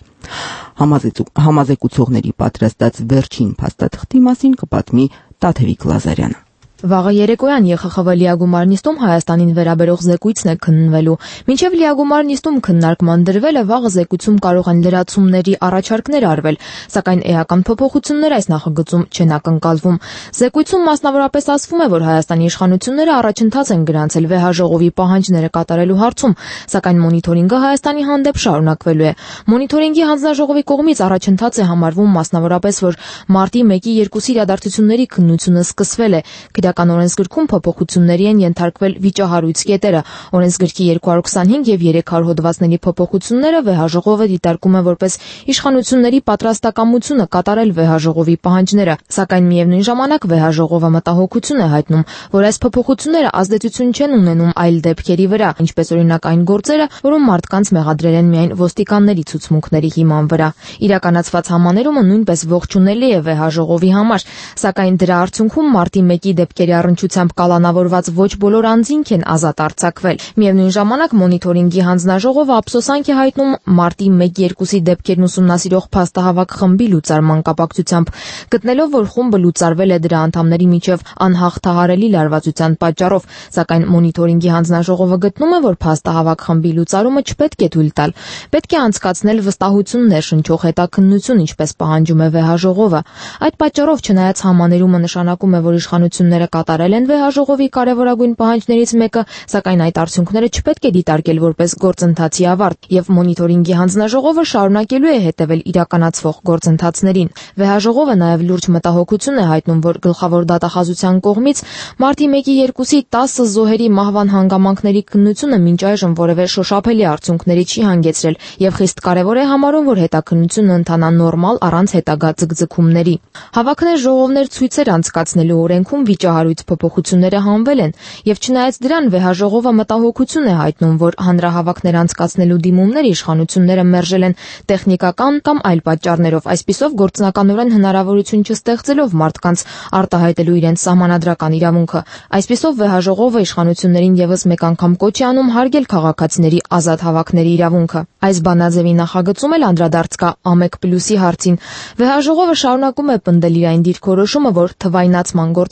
Համազեկուցողների պատրաստած վերջին փաստաթղթի մասին կպատմի Տաթևիկ Լազարյանը։ Վաղը երեկոյան Ե Խ Խ V լիագումար նիստում Հայաստանին վերաբերող զեկույցն է քննվելու։ Մինչև լիագումար նիստում քննարկման դրվելը վաղը զեկույցում կարող են լրացումների առաջարկներ արվել, սակայն էական փոփոխություններ այս նախագծում չեն ակնկալվում։ Զեկույցում մասնավորապես ասվում է, որ Հայաստանի իշխանությունները առաջընթաց են գրանցել վեհաժողովի պահանջները կատարելու հարցում, սակայն մոնիթորինգը Հայաստանի հանդեպ շարունակվելու է։ Մոնիթորինգի հանձնաժողովի կողմից առաջընթաց է համարվում մասնավորապես, որ մարտի մեկի երկուսի իրադարձությունների քննությունը սկսվել է։ Իրական օրենսգրքում փոփոխությունների են ենթարկվել վիճահարույց կետերը։ Օրենսգրքի երկու հարյուր քսանհինգ եւ երեք հարյուր հոդվածների փոփոխությունները վեհաժողովը դիտարկում է որպես իշխանությունների պատրաստակամությունը կատարել վեհաժողովի պահանջները, սակայն միևնույն ժամանակ վեհաժողովը մտահոգություն է հայտնում, որ այս փոփոխությունները ազդեցություն չեն ունենում այլ դեպքերի վրա, ինչպես օրինակ այն գործերը, որում մարդկանց մեղադրել են միայն ոստիկանների ցուցմունքների հիման վրա։ Իրականացված համաներումը նույնպես ողջունելի է վեհաժողովի համար, սակայն դրա արդյունքում մարտի մեկի դեպքերի առնչությամբ կալանավորված ոչ բոլոր անձինք են ազատ արձակվել։ Միևնույն ժամանակ մոնիթորինգի հանձնաժողովը ափսոսանք է հայտնում մարտի մեկ երկուսի դեպքերն ուսումնասիրող փաստահավաք խմբի լուծարման կապակցությամբ, գտնելով, որ խումբը լուծարվել է դրա անդամների միջև անհաղթահարելի լարվածության պատճառով, սակայն մոնիթորինգի հանձնաժողովը գտնում է, որ փաստահավաք խմբի լուծարումը չպետք է թույլ տալ։ Պետք է անցկացնել վստահություններ շնչող հետաքննություն, ինչպես պահանջում է վեհաժողովը։ Այդ պատճառով, չնայած համաներումը նշանակում է, որ իշխանությունները կատարել են վեհաժողովի կարևորագույն պահանջներից մեկը, սակայն այդ արդյունքները չպետք է դիտարկել որպես գործընթացի ավարտ, եւ մոնիթորինգի հանձնաժողովը շարունակելու է հետևել իրականացվող գործընթացներին։ Վեհաժողովը նաեւ լուրջ մտահոգություն է հայտնում, որ գլխավոր դատախազության կողմից մարտի մեկի երկուսի տասը զոհերի մահվան հանգամանքների քննությունը մինչ այժմ որևէ շոշափելի արդյունքների չի հանգեցրել եւ խիստ կարեւոր է համարում, որ հետաքննությունը ընթանա նորմալ առանց հետագա ձգձգումների։ Հավաքներ, ժողովներ, ցույցեր անցկացնելու օրենքում վիճահարույց փոփոխությունները հանվել են, եւ չնայած դրան վեհաժողովը մտահոգություն է հայտնում, որ հանրահավաքներ անցկացնելու դիմումները իշխանությունները մերժել են տեխնիկական կամ այլ պատճառներով, այսպիսով գործնականորեն հնարավորություն չստեղծելով մարդկանց արտահայտելու իրենց սահմանադրական իրավունքը։ Այսպիսով վեհաժողովը իշխանություններին եւս մեկ անգամ կոչ է անում հարգել քաղաքացիների ազատ հավաքների իրավունքը։ Այս բանաձևի նախագծում էլ անդրադարձ կա ԱՄԵԿ պլյուսի հարցին։ Վեհաժողովը շարունակում է պնդել իր այն դիրքորոշումը, որ թվայնացման գործընթացը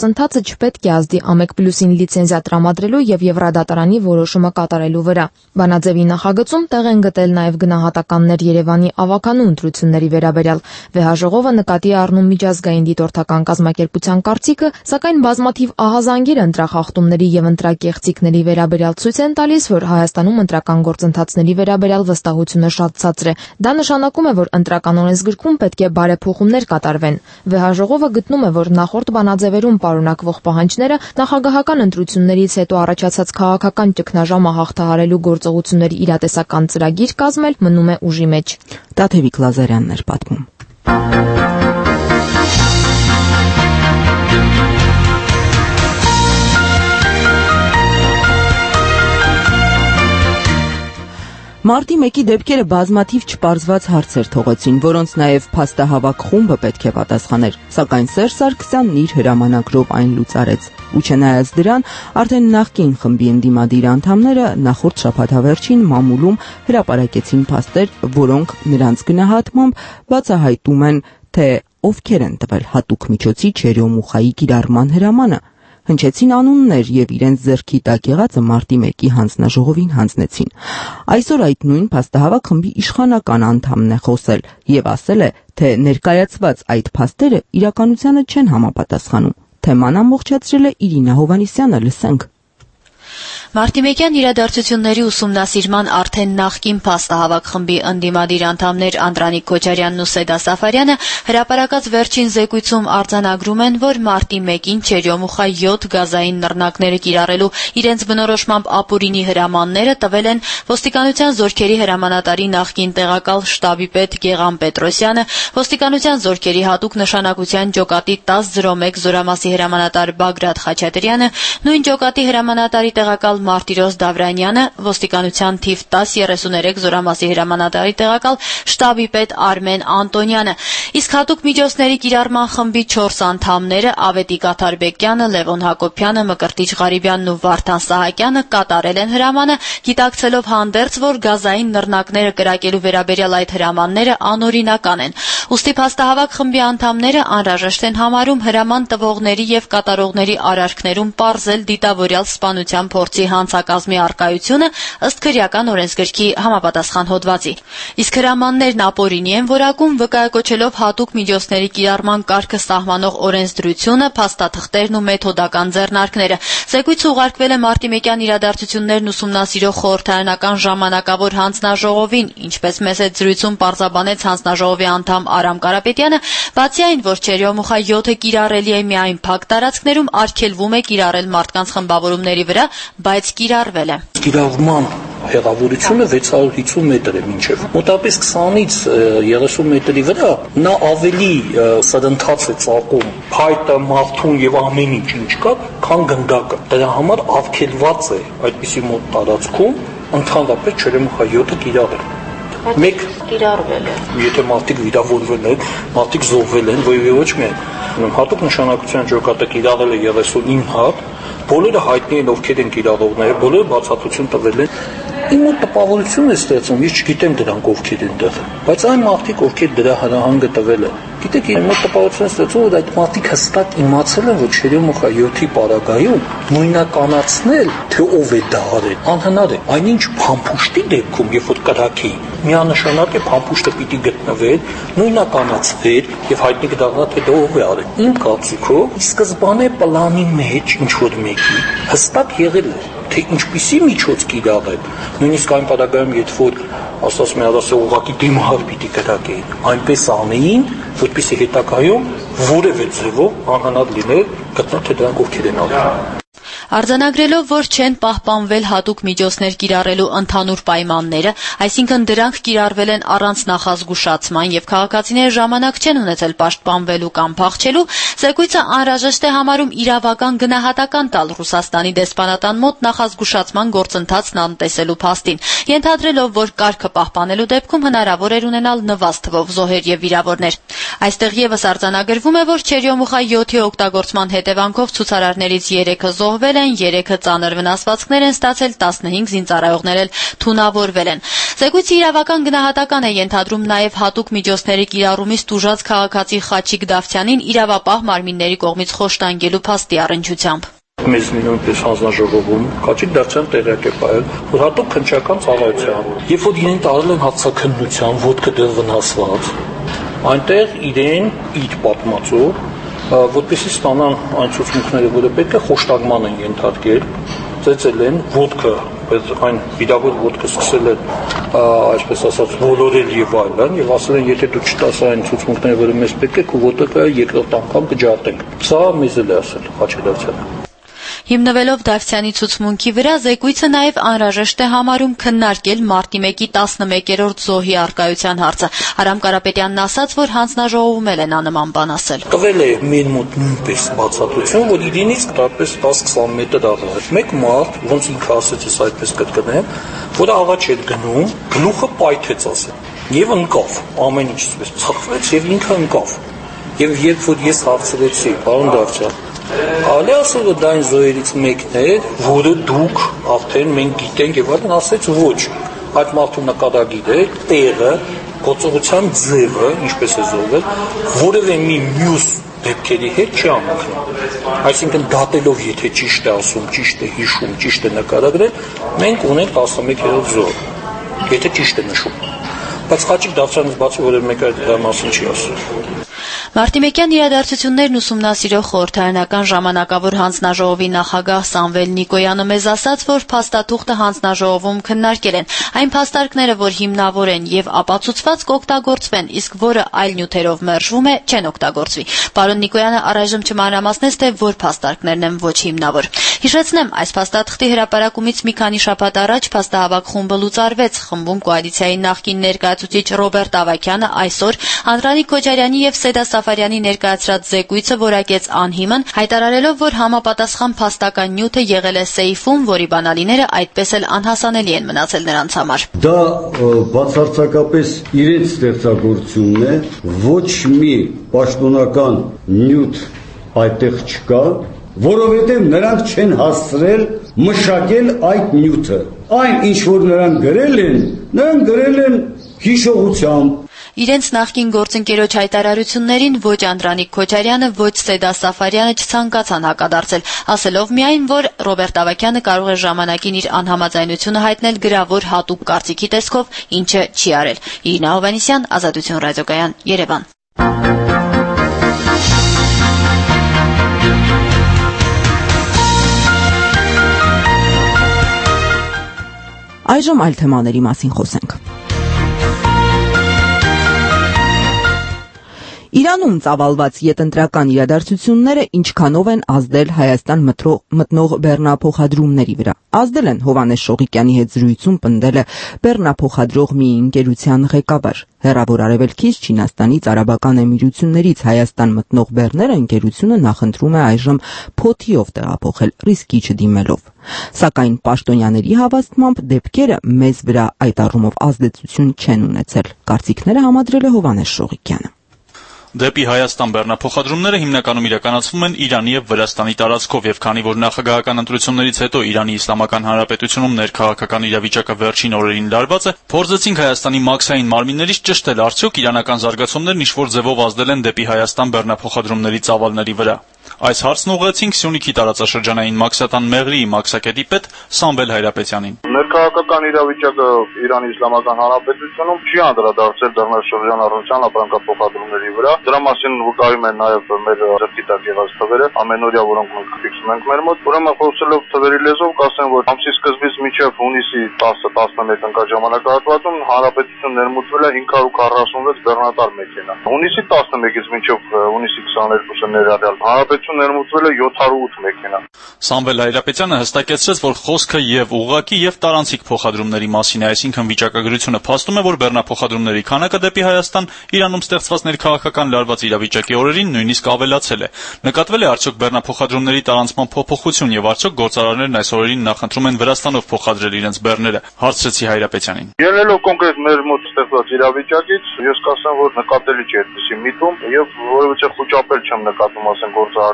չպետք է ազդի ամեկ պլյուսին լիցենզիա տրամադրելու եւ Եվրադատարանի որոշումը կատարելու վրա։ Բանաձևի նախագծում տեղ են գտել նաեւ գնահատականներ Երևանի ավականու ընտրությունների վերաբերյալ։ Վեհաժողովը նկատի է առնում միջազգային դիտորդական կազմակերպության կարծիքը, սակայն բազմաթիվ ահազանգեր ընտրախախտումների եւ ընտրակեղծիքների վերաբերյալ ցույց են տալիս, որ Հայաստանում ընտրական գործընթացների վերաբերյալ վստահությունը շատ ցածր է։ Դա նշանակում է, որ ընտրական օրենսգրքում պետք է բարեփոխումներ կատարվեն։ Վեհաժողովը գտնում է, որ նախորդ բանաձևերում պարունակվող պահանջները նախագահական ընտրություններից հետո առաջացած քաղաքական ճգնաժամը հաղթահարելու գործողությունների իրատեսական ծրագիր կազմել մնում է ուժի մեջ։ Տաթևիկ Լազարյանն էր պատմում։ Մարտի մեկի դեպքերը բազմաթիվ չպարզված հարցեր թողեցին, որոնց նաև փաստահավաք խումբը պետք է պատասխաներ, սակայն Սերժ Սարգսյանն իր հրամանագրով այն լուծարեց։ Ու չնայած դրան, արդեն նախկին խմբի ընդդիմադիր անդամները նախորդ շաբաթավերջին մամուլում հրապարակեցին փաստեր, որոնք նրանց գնահատմամբ բացահայտում են, թե ովքեր են տվել հատուկ միջոցի Չերյոմուխայի կիրառման հրամանը։ Հնչեցին անուններ եւ իրենց ձեռքի տակ եղածը մարտի մեկի հանձնաժողովին հանձնեցին։ Այսօր այդ նույն փաստահավաք խմբի իշխանական անդամն է խոսել եւ ասել է, թե ներկայացված այդ փաստերը իրականությանը չեն համապատասխանում։ Թեման ամբողջացրել է Իրինա Հովհաննիսյանը, լսենք։ Մարտիմեկյան իրադարձությունների ուսումնասիրման արդեն նախկին փաստահավաք խմբի ընդդիմադիր անդամներ Անդրանիկ Քոչարյանն ու Սեդա Սաֆարյանը հրապարակած վերջին զեկույցում արձանագրում են, որ մարտի մեկին Չերյոմուխա յոթ գազային նռնակները կիրառելու իրենց բնորոշմամբ ապօրինի հրամանները տվել են ոստիկանության զորքերի հրամանատարի նախկին տեղակալ շտաբի պետ Գեղամ Պետրոսյանը, ոստիկանության զորքերի հատուկ նշանակության ջոկատի տասը զրո մեկ զորամասի հրամանատար Բագրատ Խաչատրյանը, նույն ջոկատի հրամանատարի տեղակալ Մարտիրոս Դավրանյանը, ոստիկանության թիվ տասը երեսուներեք զորամասի հրամանատարի տեղակալ շտաբի պետ Արմեն Անտոնյանը, իսկ հատուկ միջոցների կիրառման խմբի չորս անդամները Ավետիք Աթարբեկյանը, Լևոն Հակոբյանը, Մկրտիչ Ղարիբյանն ու Վարդան Սահակյանը կատարել են հրամանը, գիտակցելով հանդերձ, որ գազային նռնակները կրակելու վերաբերյալ այդ հրամանները անօրինական են։ Ուստի փաստահավաք խմբի անդամները անհրաժեշտ են համարում հրաման տվողների եւ կատարողների արարքներում պարզել դիտավորյալ սպանության փորձի հանցակազմի առկայությունը ըստ քրեական օրենսգրքի համապատասխան հոդվածի։ Իսկ հրամաններն ապօրինի են որակում, վկայակոչելով հատուկ միջոցների կիրառման կարգը սահմանող օրենսդրությունը, փաստաթղթերն ու մեթոդական ձեռնարկները։ Զեկույցը ուղարկվել է Մարտիմեկյան իրադարձություններն ուսումնասիրող խորհրդարանական ժամանակավոր հանձնաժողովին, ինչպես մեծ զրույցում պարզաբանեց հանձնաժողովի անդամ Արամ Կարապետյանը, բացի այն, որ Չերյոմուխա յոթը կիրառելի է միայն փակ տարածքներում, արգելվում է կիրառել մարդկանց խմբավորումների վրա, բայց կիրառվել է։ Կիրառման հեռավորությունը վեց հարյուր հիսուն մետր է մինչև մոտավորապես քսանից երեսուն մետրի վրա նա ավելի սրընթաց է ծաղկում փայտը, մարդուն եւ ամեն ինչ ինչ կա, քան գնդակը։ Դրա համար արգելված է այդպիսի մոտ տարածքում ընդհանրապես Չերյոմուխա յոթը կիրառել։ Մեկ կիրառվել է։ Եթե մարդիկ վիրավորվել են, մարդիկ զոհվել են, ոչ ոչ միայն հատուկ նշանակության ջոկատը կիրառել է երեսունինը հատ, բոլորը հայտնի են ովքեր են կիրառողները, բոլորը բացատրություն տվել են։ Իմ մոտ տպավորություն է ստեղծում, ես չգիտեմ դրանք ովքեր են դեռ, բայց այն մարդիկ, ովքեր դրա հրահանգը տվել են, գիտեք, իմ մոտ տպավորություն է ստեղծում, որ այդ մարդիկ հստակ իմացել են, որ Չերյոմուխա յոթի պարագայում նույնականացնել, թե ով է դա արել, անհնար է։ Այնինչ փամփուշտի դեպքում, երբ որ կրակի, միանշանակ է փամփուշտը պիտի գտնվեր, նույնականացվեր եւ հայտնի կդառնա, թե դա ով է արել։ Իմ կարծիքով, սկզբանե պլանի մեջ ինչ որ մեկի հստակ եղել է, թե ինչպիսի միջոց կիրառել։ Նույնիսկ այն պարագայում, երբ որ ասած մի առասը ուղղակի դիմահար պիտի կրակեին, այնպես անեին, որպեսզի հետագայում որևէ ձևով անհնար լիներ գտնել, թե դրանք ովքեր են արել։ Արձանագրելով, որ չեն պահպանվել հատուկ միջոցներ կիրառելու ընդհանուր պայմանները, այսինքն դրանք կիրառվել են առանց նախազգուշացման եւ քաղաքացիները ժամանակ չեն ունեցել պաշտպանվելու կամ փախչելու, զեկույցը անհրաժեշտ է համարում իրավական գնահատական տալ Ռուսաստանի դեսպանատան մոտ նախազգուշացման գործընթացն անտեսելու փաստին, ենթադրելով, որ կարգը պահպանելու դեպքում հնարավոր էր ունենալ նվազ թվով զոհեր եւ վիրավորներ։ Այստեղ եւս արձանագրվում է, որ Չերյոմուխա յոթի օգտագործման հետևանքով ցուցարարներից երեքը զոհվել են, երեքը ծանր վնասվածքներ են ստացել, տասնհինգ զինծառայողներ էլ թունավորվել են։ Զեկույցի իրավական գնահատական է ենթադրում նաև հատուկ միջոցների կիրառումից տուժած քաղաքացի Խաչիկ Դավթյանին իրավապահ մարմինների կողմից խոշտանգելու փաստի առնչությամբ։ Մեզ նույնպես հանձնաժողովում Խաչիկ Դավթյան տեղյակ է եղել, որ հատուկ քննչական ծառայության, երբ որ իրեն տարել են հացաքննության, ոտքը դեռ վնասված, այնտեղ իրեն իր պատմածով, որպեսզի ստանան այն ցուցմունքները, որը պետք է խոշտանգման են ենթարկել, ծեծել են ոտքը, բայց այն վիրավոր ոտքը սկսել են, այսպես ասած, ոլորել եւ այլն, եւ ասել են, եթե դու չտաս այն ցուցմունքները, որը մեզ պետք է, քո ոտքը երկրորդ անգամ կջարդենք։ Սա մեզ էլ է ասել Խաչիկ Դավթյանը։ Հիմնվելով Դավթյանի ցուցմունքի վրա, զեկույցը նաև անհրաժեշտ է համարում քննարկել մարտի մեկի տասնմեկերորդ զոհի առկայության հարցը։ Արամ Կարապետյանն ասաց, որ հանձնաժողովում էլ են անման բան ասել։ Տվել է մեր մոտ նույնպես բացատրություն, որ իրենից դարպես տասը-քսան մետր առաջ մեկ մարդ, ոնց ինքը ասեց, ես այդպես կրկնեմ, որը առաջ էր գնում, գլուխը պայթեց ասել, եւ ընկավ, ամեն ինչ ցխվեց եւ ինքը ընկավ։ Եվ երբ որ ես հարցրեցի, պարոն Դավթյան, Ալի ասել որ դա այն զոհերից մեկն է, որը դուք արդեն մենք գիտենք եւ այլն, ասեց ոչ։ Այդ մարդու նկարագիրը, տեղը, գործողության ձևը, ինչպես է զոհվել, որևէ մի մյուս դեպքերի հետ չի ամոքնում։ Այսինքն դատելով, եթե ճիշտ է ասում, ճիշտ է հիշում, ճիշտ է նկարագրել, մենք ունենք տասնմեկերորդ զոհ։ Եթե ճիշտ է նշում։ Բայց Խաչիկ Դավթյանից բացի որևէ մեկը դա մասին չի ասում։ Մարտիմեկյան իրադարձություններն ուսումնասիրող խորհրդարանական ժամանակավոր հանձնաժողովի նախագահ Սամվել Նիկոյանը մեզ ասաց, որ փաստաթուղթը հանձնաժողովում քննարկել են։ Այն փաստարկները, որ հիմնավոր են եւ ապացուցված կօգտագործվեն, իսկ որը այլ նյութերով մերժվում է, չեն օգտագործվի։ Պարոն Նիկոյանը առայժմ չմանրամասնեց, թե որ փաստարկներն են ոչ հիմնավոր։ Հիշեցնեմ, այս փաստաթղթի հրապարակումից մի քանի շաբաթ առաջ փաստահավաք խումբը լուծարվեց։ Խմբում կոալիցիայի նախկին ներկայացուցիչ Ռոբերտ Ավագյանը այսօր Անդրանիկ Քոչարյանի եւ Սեդա Սաֆարյանի ներկայացրած զեկույցը որակեց անհիմն, հայտարարելով, որ համապատասխան փաստական նյութը եղել է սեյֆում, որի բանալիները այդպես էլ անհասանելի են մնացել նրանց համար։ Դա բացարձակապես իրենց ստեղծագործությունն է, ոչ մի պաշտոնական նյութ այդտեղ չկա, որովհետև նրանք չեն հասցրել մշակել այդ նյութը։ Այն, ինչ որ նրանք գրել են, նրանք գրել են հիշողությամբ։ Իրենց նախկին գործընկերոջ հայտարարություններին ոչ Անդրանիկ Քոչարյանը, ոչ Սեդա Սաֆարյանը չցանկացան հակադարձել, ասելով միայն, որ Ռոբերտ Ավագյանը կարող է ժամանակին իր անհամաձայնությունը հայտնել գրավոր հատուկ կարծիքի տեսքով, ինչը չի արել։ Իրինա Հովհաննիսյան, Ազատություն ռադիոկայան, Երևան։ Այժմ այլ թեմաների մասին խոսենք։ Իրանում ծավալված յետընտրական իրադարձությունները ինչքանով են ազդել Հայաստան մտնող բեռնափոխադրումների վրա։ Ազդել են Հովհաննես Շողիկյանի հետ զրույցում պնդել է բեռնափոխադրող մի ընկերության ղեկավար։ Հեռավոր Արևելքից Չինաստանից Արաբական Էմիրություններից Հայաստան մտնող բեռները ընկերությունը նախընտրում է այժմ փոթիով տեղափոխել, ռիսկի չդիմելով։ Սակայն պաշտոնյաների հավաստմամբ դեպքերը մեզ վրա այդ առումով ազդեցություն չեն ունեցել։ Կարծիքները համադրել է Հովհաննես Շողիկյանը։ Դեպի Հայաստան բեռնափոխադրումները հիմնականում իրականացվում են Իրանի եւ Վրաստանի տարածքով, եւ քանի որ նախագահական ընտրություններից հետո Իրանի Իսլամական Հանրապետությունում ներքաղաքական իրավիճակը վերջին օրերին լարված է, փորձեցինք Հայաստանի մաքսային մարմիններից ճշտել արդյոք իրանական զարգացումներն ինչ-որ ձևով ազդել են դեպի Հայաստան բեռնափոխադրումների ծավալների վրա։ Այս հարցն ուղղեցինք Սյունիքի տարածաշրջանային մաքսատան Մեղրիի մաքսակետի պետ Սամվել Հայրապետյանին։ Ներքաղաքական իրավիճակը Իրանի Իսլամական Հանրապետությունում չի անդրադարձել բեռնաշրջան առնչան ապրանքափոխադրումների վրա։ Դրա մասին վկայում են նաև մեր ձեռքի տակ եղած թվերը, ամենօրյա, որոնք մենք ֆիքսում ենք մեր մոտ։ Ուրեմն խոսելով թվերի լեզվով կասեմ, որ ամսի սկզբից մինչև հունիսի տասը տասնմեկ ընկած ժամանակահատվածում հանրապետություն ներմուծվել է հինգ հարյուր քառասունվեց բեռնատար մեքենա։ Հունիսի տասնմեկից մինչև հունիսի քսաներկուսը ներառյալ հանրապետություն ներմուծվել է յոթ հարյուր ութ մեքենա։ Սամվել Հայրապետյանը հստակեցրեց, որ խոսքը եւ ուղղակի եւ տարանցիկ փոխադրումների մասին է, այսինքն վիճակագրությունը փաստում է, որ բեռնափոխադրումների քանակը դեպի Հայաստան Իրանում ստեղծված ներքաղաքական լարված իրավիճակի օրերին նույնիսկ ավելացել է։ Նկատվել է արդյոք բեռնափոխադրումների տարանցման փոփոխություն եւ արդյոք գործարարներն այս օրերին նախընտրում են Վրաստանով փոխադրել իրենց բեռները, հարցրեցի Հայրապետյանին։ Ելնելով կոնկրետ մեր մոտ ստեղծված իրավիճակից, ես կասեմ, որ նկատելի չէ այդպիսի միտում եւ որովհետեւ խոճապել չեմ նկատում, ասենք գործարարների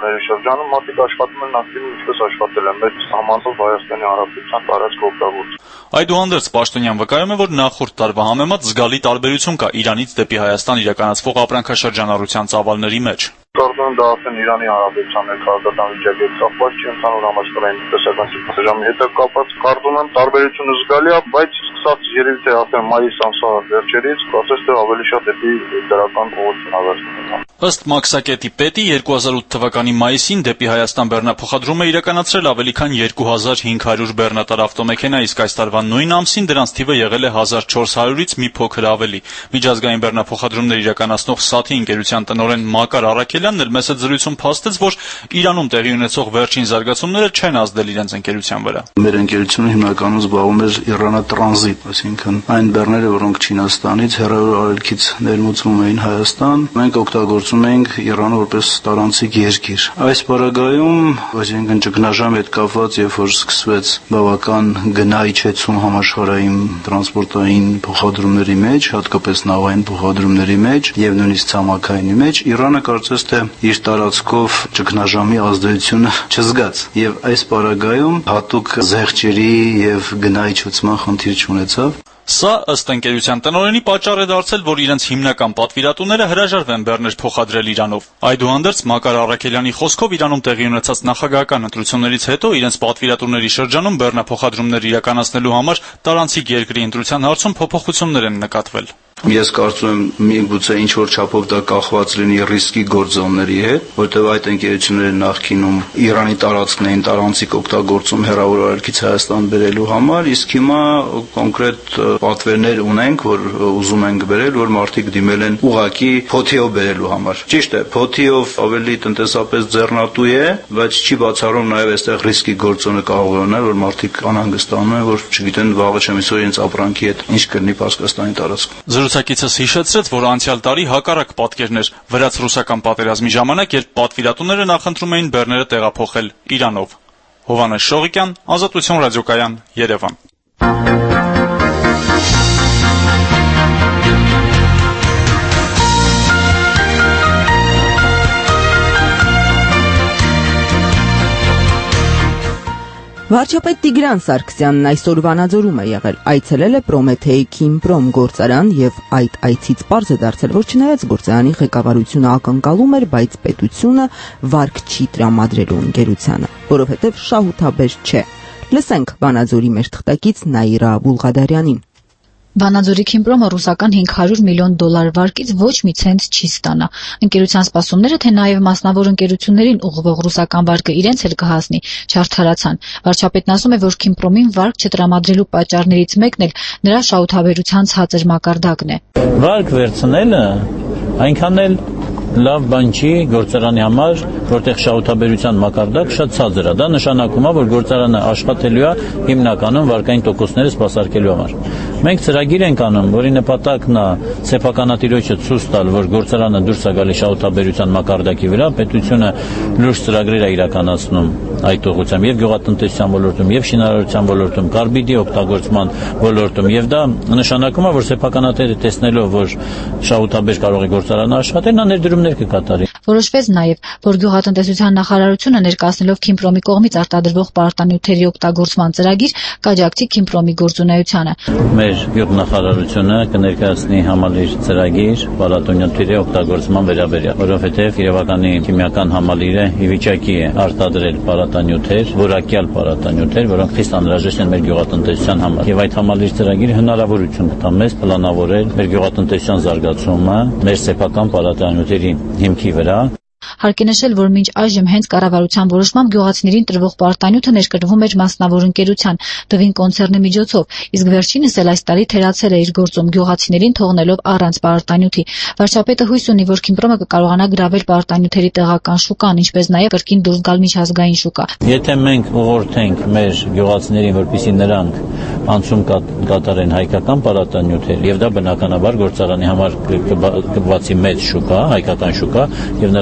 բեռների շրջանում մարդիկ աշխատում են ակտիվ ինչպես աշխատել են մեր սահմանով Հայաստանի Հանրապետության տարածք օգտագործում։ Այդուհանդերձ Պաշտոնյան վկայում է, որ նախորդ տարվա համեմատ զգալի տարբերություն կա Իրանից դեպի Հայաստան իրականացվող ապրանքաշրջանառության ծավալների մեջ։ Կարծում եմ դա արդեն Իրանի Հանրապետության մեր քաղաքական վիճակի հետ կապված չի, ընդհանուր համաշխարհային տնտեսական սիստեմի հետ կապված։ Կարծում եմ տարբերությունը զգալի է, բայց սկսած երևի թե արդեն մայիս ամսվա վերջերից կարծես թե ավելի շատ դեպի դրական ուղղություն ավարտվում։ Ըստ Մաքսակետի պետի երկու հազար ութ թվականի մայիսին դեպի Հայաստան բեռնափոխադրումը իրականացրել ավելի քան երկու հազար հինգ հարյուր բեռնատար ավտոմեքենա, իսկ այս տարվա նույն ամսին դրանց թիվը եղել է հազար չորս հարյուրից մի փոքր ավելի։ Միջազգային բեռնափոխադրումներ իրականացնող ՍԱԹ-ի ընկերության տնօրեն Մակար Առաքելյանն էլ մեծ զրույցում փաստեց, որ Իրանում տեղի ունեցող վերջին զարգացումները չեն ազդել իրենց ընկերության վրա։ Մեր ընկերությունը հիմնականում զբաղվում էր իրանատրանզիտ, այսինքն այն բեռները, որոնք Չինաստանից հեռավոր արևելքից ներմուծվում էին Հայաստան, մենք օգտագործում էինք Իրանը որպես տարանցիկ երկիր։ Այս պարագայում, այսինքն ճգնաժամի հետ կապված, երբ որ սկսվեց բավական գնահիջեցում համաշխարհային տրանսպորտային փոխադրումների մեջ, հատկապես նավային փոխադրումների մեջ եւ նույնիսկ ցամաքայինի մեջ, Իրանը կարծես թե իր տարածքով ճգնաժամի ազդեցությունը չզգաց եւ այս պարագայում հատուկ զեղչերի եւ գնահիջեցման խնդիր չունեցավ։ Սա ըստ ընկերության տնօրենի պատճառ է դարձել, որ իրենց հիմնական պատվիրատուները հրաժարվեն բեռներ փոխադրել Իրանով։ Այդուհանդերձ Մակար Առաքելյանի խոսքով Իրանում տեղի ունեցած նախագահական ընտրություններից հետո իրենց պատվիրատուների շրջանում բեռնափոխադրումներ իրականացնելու համար տարանցիկ երկրի ընտրության հարցում փոփոխություններ են նկատվել։ Ես կարծում եմ միգուցե ինչ որ չափով դա կախված լինի ռիսկի գործոնների հետ, որտեղ այդ ընկերությունները նախկինում Իրանի տարածքն էին տարանցիկ օգտագործում հեռավոր արևելքից Հայաստան բերելու համար, իսկ հիմա կոնկրետ պատվերներ ունենք, որ ուզում ենք բերել, որ մարդիկ դիմել են ուղակի փոթիով բերելու համար։ Ճիշտ է, փոթիով ավելի տնտեսապես ձեռնատու է, բայց չի բացառում նաև այստեղ ռիսկի գործոնը կարող է ունենալ, որ մարդիկ անհանգստանում են, որ չգիտեն վաղը չեմ իսօր իրենց ապրանքի հետ ինչ կլինի Պարսկաստանի տարածքում։ Զրուցակիցս հիշեցրեց, որ անցյալ տարի հակառակ պատկերն էր վրաց-ռուսական պատերազմի ժամանակ, երբ պատվիրատուները նախընտրում էին բեռները տեղափոխել Իրանով։ Հովհաննես Շողիկյան, Ազատություն ռադիոկայան, Երևան։ Վարչապետ Տիգրան Սարգսյանն այսօր Վանաձորում է եղել, այցելել է Պրոմեթեյ Քիմպրոմ գործարան եւ այդ այցից պարզ է դարձել, որ չնայած գործարանի ղեկավարությունը ակնկալում էր, բայց պետությունը վարկ չի տրամադրելու ընկերությանը, որովհետեւ շահութաբեր չէ։ Լսենք Վանաձորի մեր թղթակից Նաիրա Բուլղադարյանին։ Վանաձորի Քիմպրոմը ռուսական հինգ հարյուր միլիոն դոլար վարկից ոչ մի ցենտ չի ստանա։ Ընկերության սպասումները, թե նաև մասնավոր ընկերություններին ուղղվող ռուսական վարկը իրենց էլ կհասնի, չարդարացան։ Վարչապետն ասում է, որ Քիմպրոմին վարկ չտրամադրելու պատճառներից մեկն էլ նրա շահութաբերության ցածր մակարդակն է։ Վարկ վերցնելը այնքան էլ լավ բան չի գործարանի համար, որտեղ շահութաբերության մակարդակ շատ ցածր է։ Դա նշանակում է, որ գործարանը աշխատելու է հիմնականում վարկային տոկոսները սպասարկելու համար։ Մենք ծրագիր ենք անում, որի նպատակն է սեփականատիրոջը ցույց տալ, որ գործարանը դուրս է գալի շահութաբերության մակարդակի վրա, պետությունը լուրջ ծրագրեր է իրականացնում այդ ուղղությամբ եւ գյուղատնտեսության ոլորտում, եւ շինարարության ոլորտում, կարբիդի օգտագործման ոլորտում, եւ դա նշանակում է, որ սեփականատերը տեսնելով, որ շահութաբեր կարող է գործարանը աշխատել, նա ներդրումներ կկատարի։ Որոշվեց նաև, որ գյուղատնտեսության նախարարությունը ներկայացնելով Քիմպրոմի կողմից արտադրվող պարտանյութերի օգտագործման ծրագիր կաջակցի Քիմպրոմի գործունեությանը։ Մեր գյուղնախարարությունը կներկայացնի համալիր ծրագիր պարտանյութերի օգտագործման վերաբերյալ, որովհետև Երևանի քիմիական համալիրը ի վիճակի է արտադրել պարտանյութեր, որակյալ պարտանյութեր, որոնք խիստ անհրաժեշտ են մեր գյուղատնտեսության համար։ Եվ այդ համալիր ծրագիրը հնարավորություն կտա մեզ պլանավորել մեր գյուղատնտեսության զարգացումը մեր սեփական պարտանյութերի հիմքի վրա։ Հարկ է նշել, որ մինչ այժմ հենց կառավարության որոշմամբ գյուղացիներին տրվող պարտանյութը ներկրվում էր մասնավոր ընկերության Դվին կոնցեռնի միջոցով, իսկ վերջինս էլ այս տարի թերացել է իր գործում գյուղացիներին թողնելով առանց պարտանյութի։ Վարչապետը հույս ունի, որ Քիմպրոմը կկարողանա գրավել պարտանյութերի տեղական շուկան, ինչպես նաև կրկին դուրս գալ միջազգային շուկա։ Եթե մենք ուղղորդենք մեր գյուղացիներին, որպեսզի նրանք անցում կատարեն հայկական պարտանյութեր, եւ դա բնականաբար գործարանի համար կբացի մեծ շուկա, հայկական շուկա, եւ նրանք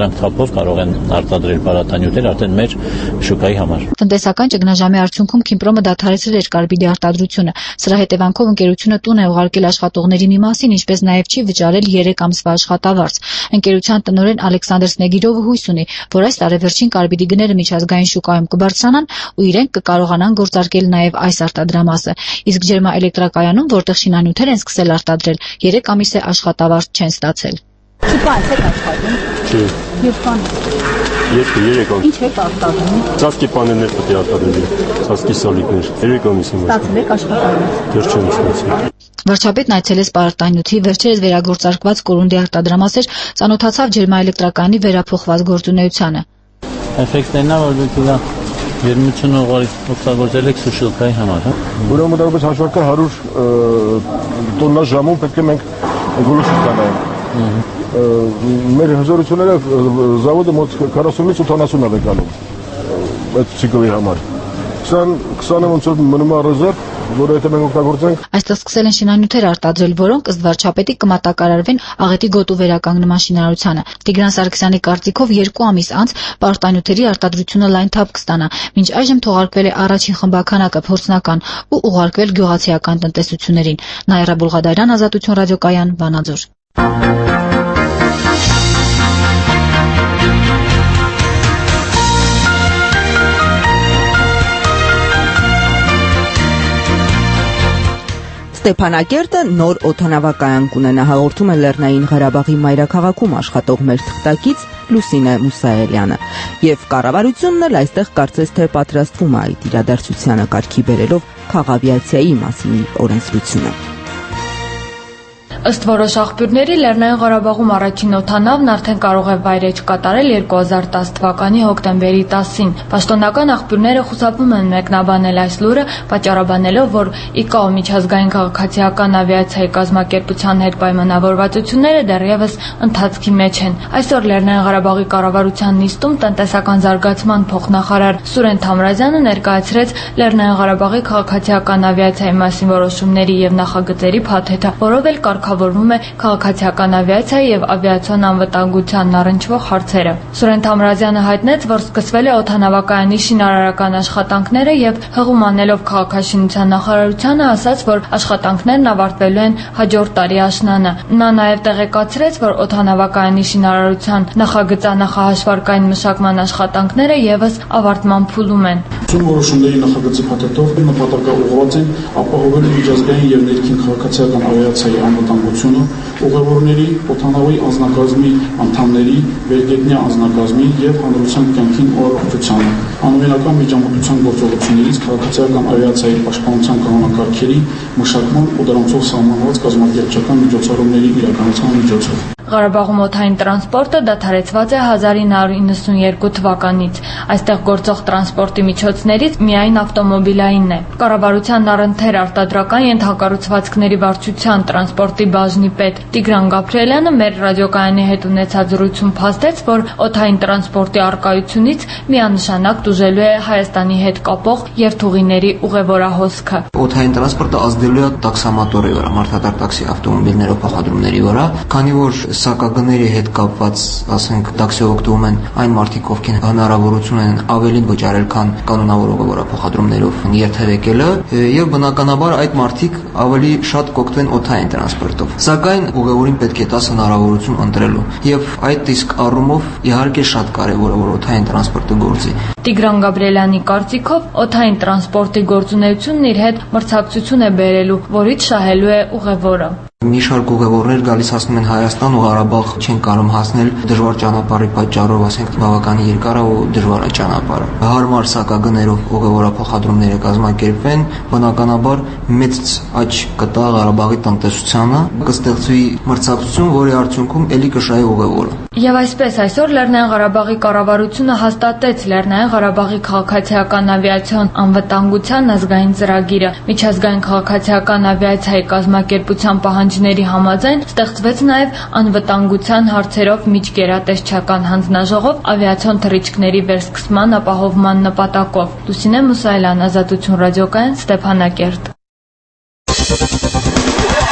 կարգով կարող են արտադրել պարարտանյութեր արդեն մեր շուկայի համար։ Տնտեսական ճգնաժամի արդյունքում Քիմպրոմը դադարեցրել էր կարբիդի արտադրությունը։ Սրա հետևանքով ընկերությունը տուն է ուղարկել աշխատողների մի մասին, ինչպես նաև չի վճարել երեք ամսվա աշխատավարձ։ Ընկերության տնօրեն Ալեքսանդր Սնեգիրովը հույս ունի, որ այս տարեվերջին կարբիդի գները միջազգային շուկայում կբարձրանան ու իրենք կկարողանան գործարկել նաև այս արտադրամասը։ Իսկ ջերմաէլեկտրակայանում, որտեղ շինանյութեր են սկսել արտադրել, երեք ամիս է աշխատավարձ չեն ստացել։ Շուկան եք աշխատում։ Չէ։ Եվ կան։ Ես երեք ամիս։ Ինչ եք արտադրում։ Ծածկի պանելներ պետք է արտադրել։ Ծածկի սալիկներ։ Երեք ամիս եմ։ Ստացել եք աշխատավարձ։ Դեռ չեմ ստացել։ Վարչապետն այցելեց պարարտանյութի, վերջերս վերագործարկված կորունդի արտադրամասեր, ծանոթացավ ջերմաէլեկտրակայանի վերափոխված գործունեությանը։ Էֆեկտն է, որ դուք իրա ջերմությունը օգտագործել եք սուշիլկայի համար, հա։ Ուրեմն դարձ հաշվարկը հարյուր տոննա ժամում պետք է մենք գոլուշ կանայինք։ Մեր հզորությունները զավոդը մոտ քառասունից ութանասուն է կանում այդ ցիկլի համար։ քսանը ոնց որ մնում է ռեզերվ, որը եթե մենք օգտագործենք։ Այստեղ սկսել են շինանյութեր արտադրել, որոնք ըստ վարչապետի կմատակարարվեն աղետի գոտու վերականգնման շինարարությանը։ Տիգրան Սարգսյանի կարծիքով երկու ամիս անց պարարտանյութերի արտադրությունը լայն թափ կստանա։ Մինչ այժմ թողարկվել է առաջին խմբականակը փորձնական ու ուղարկվել գյուղացիական տնտեսություններին։ Նաիրա Բուլղադարյան, Ազատություն ռադիոկայան, Վանաձոր։ Ստեփանակերտը նոր օդանավակայան կունենա, հաղորդում է Լեռնային Ղարաբաղի մայրաքաղաքում աշխատող մեր թղթակից Լուսինե Մուսայելյանը։ Եվ կառավարությունն էլ այստեղ կարծես թե պատրաստվում է այդ իրադարձությանը կարգի բերելով քաղավիացիայի մասին օրենսդրությունը։ Ըստ որոշ աղբյուրների Լեռնային Ղարաբաղում առաջին օդանավն արդեն կարող է վայրէջք կատարել երկու հազար տասը թվականի հոկտեմբերի տասին։ Պաշտոնական աղբյուրները խուսափում են մեկնաբանել այս լուրը, պատճառաբանելով, որ ԻԿԱՕ միջազգային քաղաքացիական ավիացիայի կազմակերպության հետ պայմանավորվածությունները դեռևս ընթացքի մեջ են։ Այսօր Լեռնային Ղարաբաղի կառավարության նիստում տնտեսական զարգացման փոխնախարար Սուրեն Թամրազյանը ներկայացրեց Լեռնային Ղարաբաղի քաղաքացիական ավիացիայի մասին որոշումների եւ նախագծերի փաթեթը, որով էլ կարգավորվում է քաղաքացիական ավիացիայի եւ ավիացիոն անվտանգությանն առնչվող հարցերը։ Սուրեն Թամրազյանը հայտնեց, որ սկսվել է օդանավակայանի շինարարական աշխատանքները եւ հղում անելով քաղաքաշինության նախարարությանը ասաց, որ աշխատանքներն ավարտվելու են հաջորդ տարի աշնանը։ Նա նաեւ տեղեկացրեց, որ օդանավակայանի շինարարության նախագծանախահաշվարկային մշակման աշխատանքները եւս ավարտման փուլում են։ Որոշումների նախագծի փաթեթով նպատակը ուղղված են ապահովել միջազգային եւ ներքին քաղաքացիական ավիացիայի անվտանգությունը, ուղևորների, օդանավի անձնակազմի անդամների, վերգետնյա անձնակազմի եւ հանրության կյանքին օրհնությունը, անօրինական միջամտության գործողություններից քաղաքացիական ավիացիայի պաշտպանության կանոնակարգերի մշակման ու դրանցով սահմանված կազմակերպչական միջոցառումների իրականացման միջոցով։ Ղարաբաղում օդային տրանսպորտը դադարեցված է հազար ինը հարյուր իննսունյերկու թվականից։ Այստեղ գործող տրանսպորտի միջոցներից միայն ավտոմոբիլայինն է։ Կառավարության առընթեր արտադրական ենթակառուցվածքների վարչության տրանսպորտի բաժնի պետ Տիգրան Գաբրիելյանը մեր ռադիոկայանի հետ ունեցած զրույցում փաստեց, որ օդային տրանսպորտի առկայությունից միանշանակ տուժելու է Հայաստանի հետ կապող երթուղիների ուղևորահոսքը։ Օդային տրանսպորտը ազդելու է տաքսամատորի վրա, մարդատար տաքսի ավտոմոբիլներով փոխադրումների վրա, քանի որ սակագների հետ կապված, ասենք, տաքսի օգտվում են այն մարդիկ, ովքեր հնարավորություն են ավելի վճարել, քան կանոնավոր ուղևորափոխադրումներով երթևեկելը, եւ բնականաբար այդ մարդիկ ավելի շատ կօգտվեն օդային տրանսպորտով։ Սակայն ուղևորին պետք է տաս հնարավորություն ընտրելու, եւ այդ իսկ առումով իհարկե շատ կարեւոր է, որ օդային տրանսպորտը գործի։ Տիգրան Գաբրիելյանի կարծիքով օդային տրանսպորտի գործունեությունն իր հետ մրցակցություն է բերելու, որից շահելու է ուղևորը։ Մի շարք ուղևորներ գալիս հասնում են Հայաստան ու Ղարաբաղ չեն կարող հասնել դժվար ճանապարհի պատճառով, ասենք բավականին երկար ու դժվար է ճանապարհը։ Հարմար սակագներով ուղևորափոխադրումները կազմակերպվեն, բնականաբար մեծ աճ կտա Ղարաբաղի տնտեսությանը, կստեղծվի մրցակցություն, որի արդյունքում ելի կշահի ուղևորը։ Եվ այսպես այսօր Լեռնային Ղարաբաղի կառավարությունը հաստատեց Լեռնային Ղարաբաղի քաղաքացիական ավիացիոն անվտանգության ազգային ծրագիրը։ Միջազգային քաղաքացիական ավիացիայի կազմակերպության պահանջների համաձայն ստեղծվեց նաև անվտանգության հարցերով միջգերատեսչական հանձնաժողով ավիացիոն թռիչքների վերսկսման ապահովման նպատակով։ Լուսինե Մուսայելյան, Ազատություն ռադիոկայան, Ստեփանակերտ։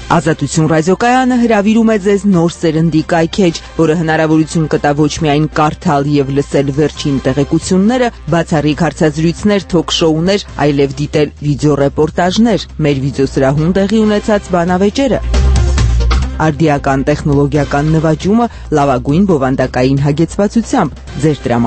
Ազատություն ռադիոկայանը հրավիրում է ձեզ նոր սերնդի կայքեջ, որը հնարավորություն կտա ոչ միայն կարդալ եւ լսել վերջին տեղեկությունները, բացառիկ հարցազրույցներ, թոք-շոուներ, այլև դիտել վիդեոռեպորտաժներ, մեր վիդեոսրահում տեղի ունեցած բանավեճերը, արդիական տեխնոլոգիական նվաճումը լավագույն բովանդակային հագեցվածությամբ, ձեր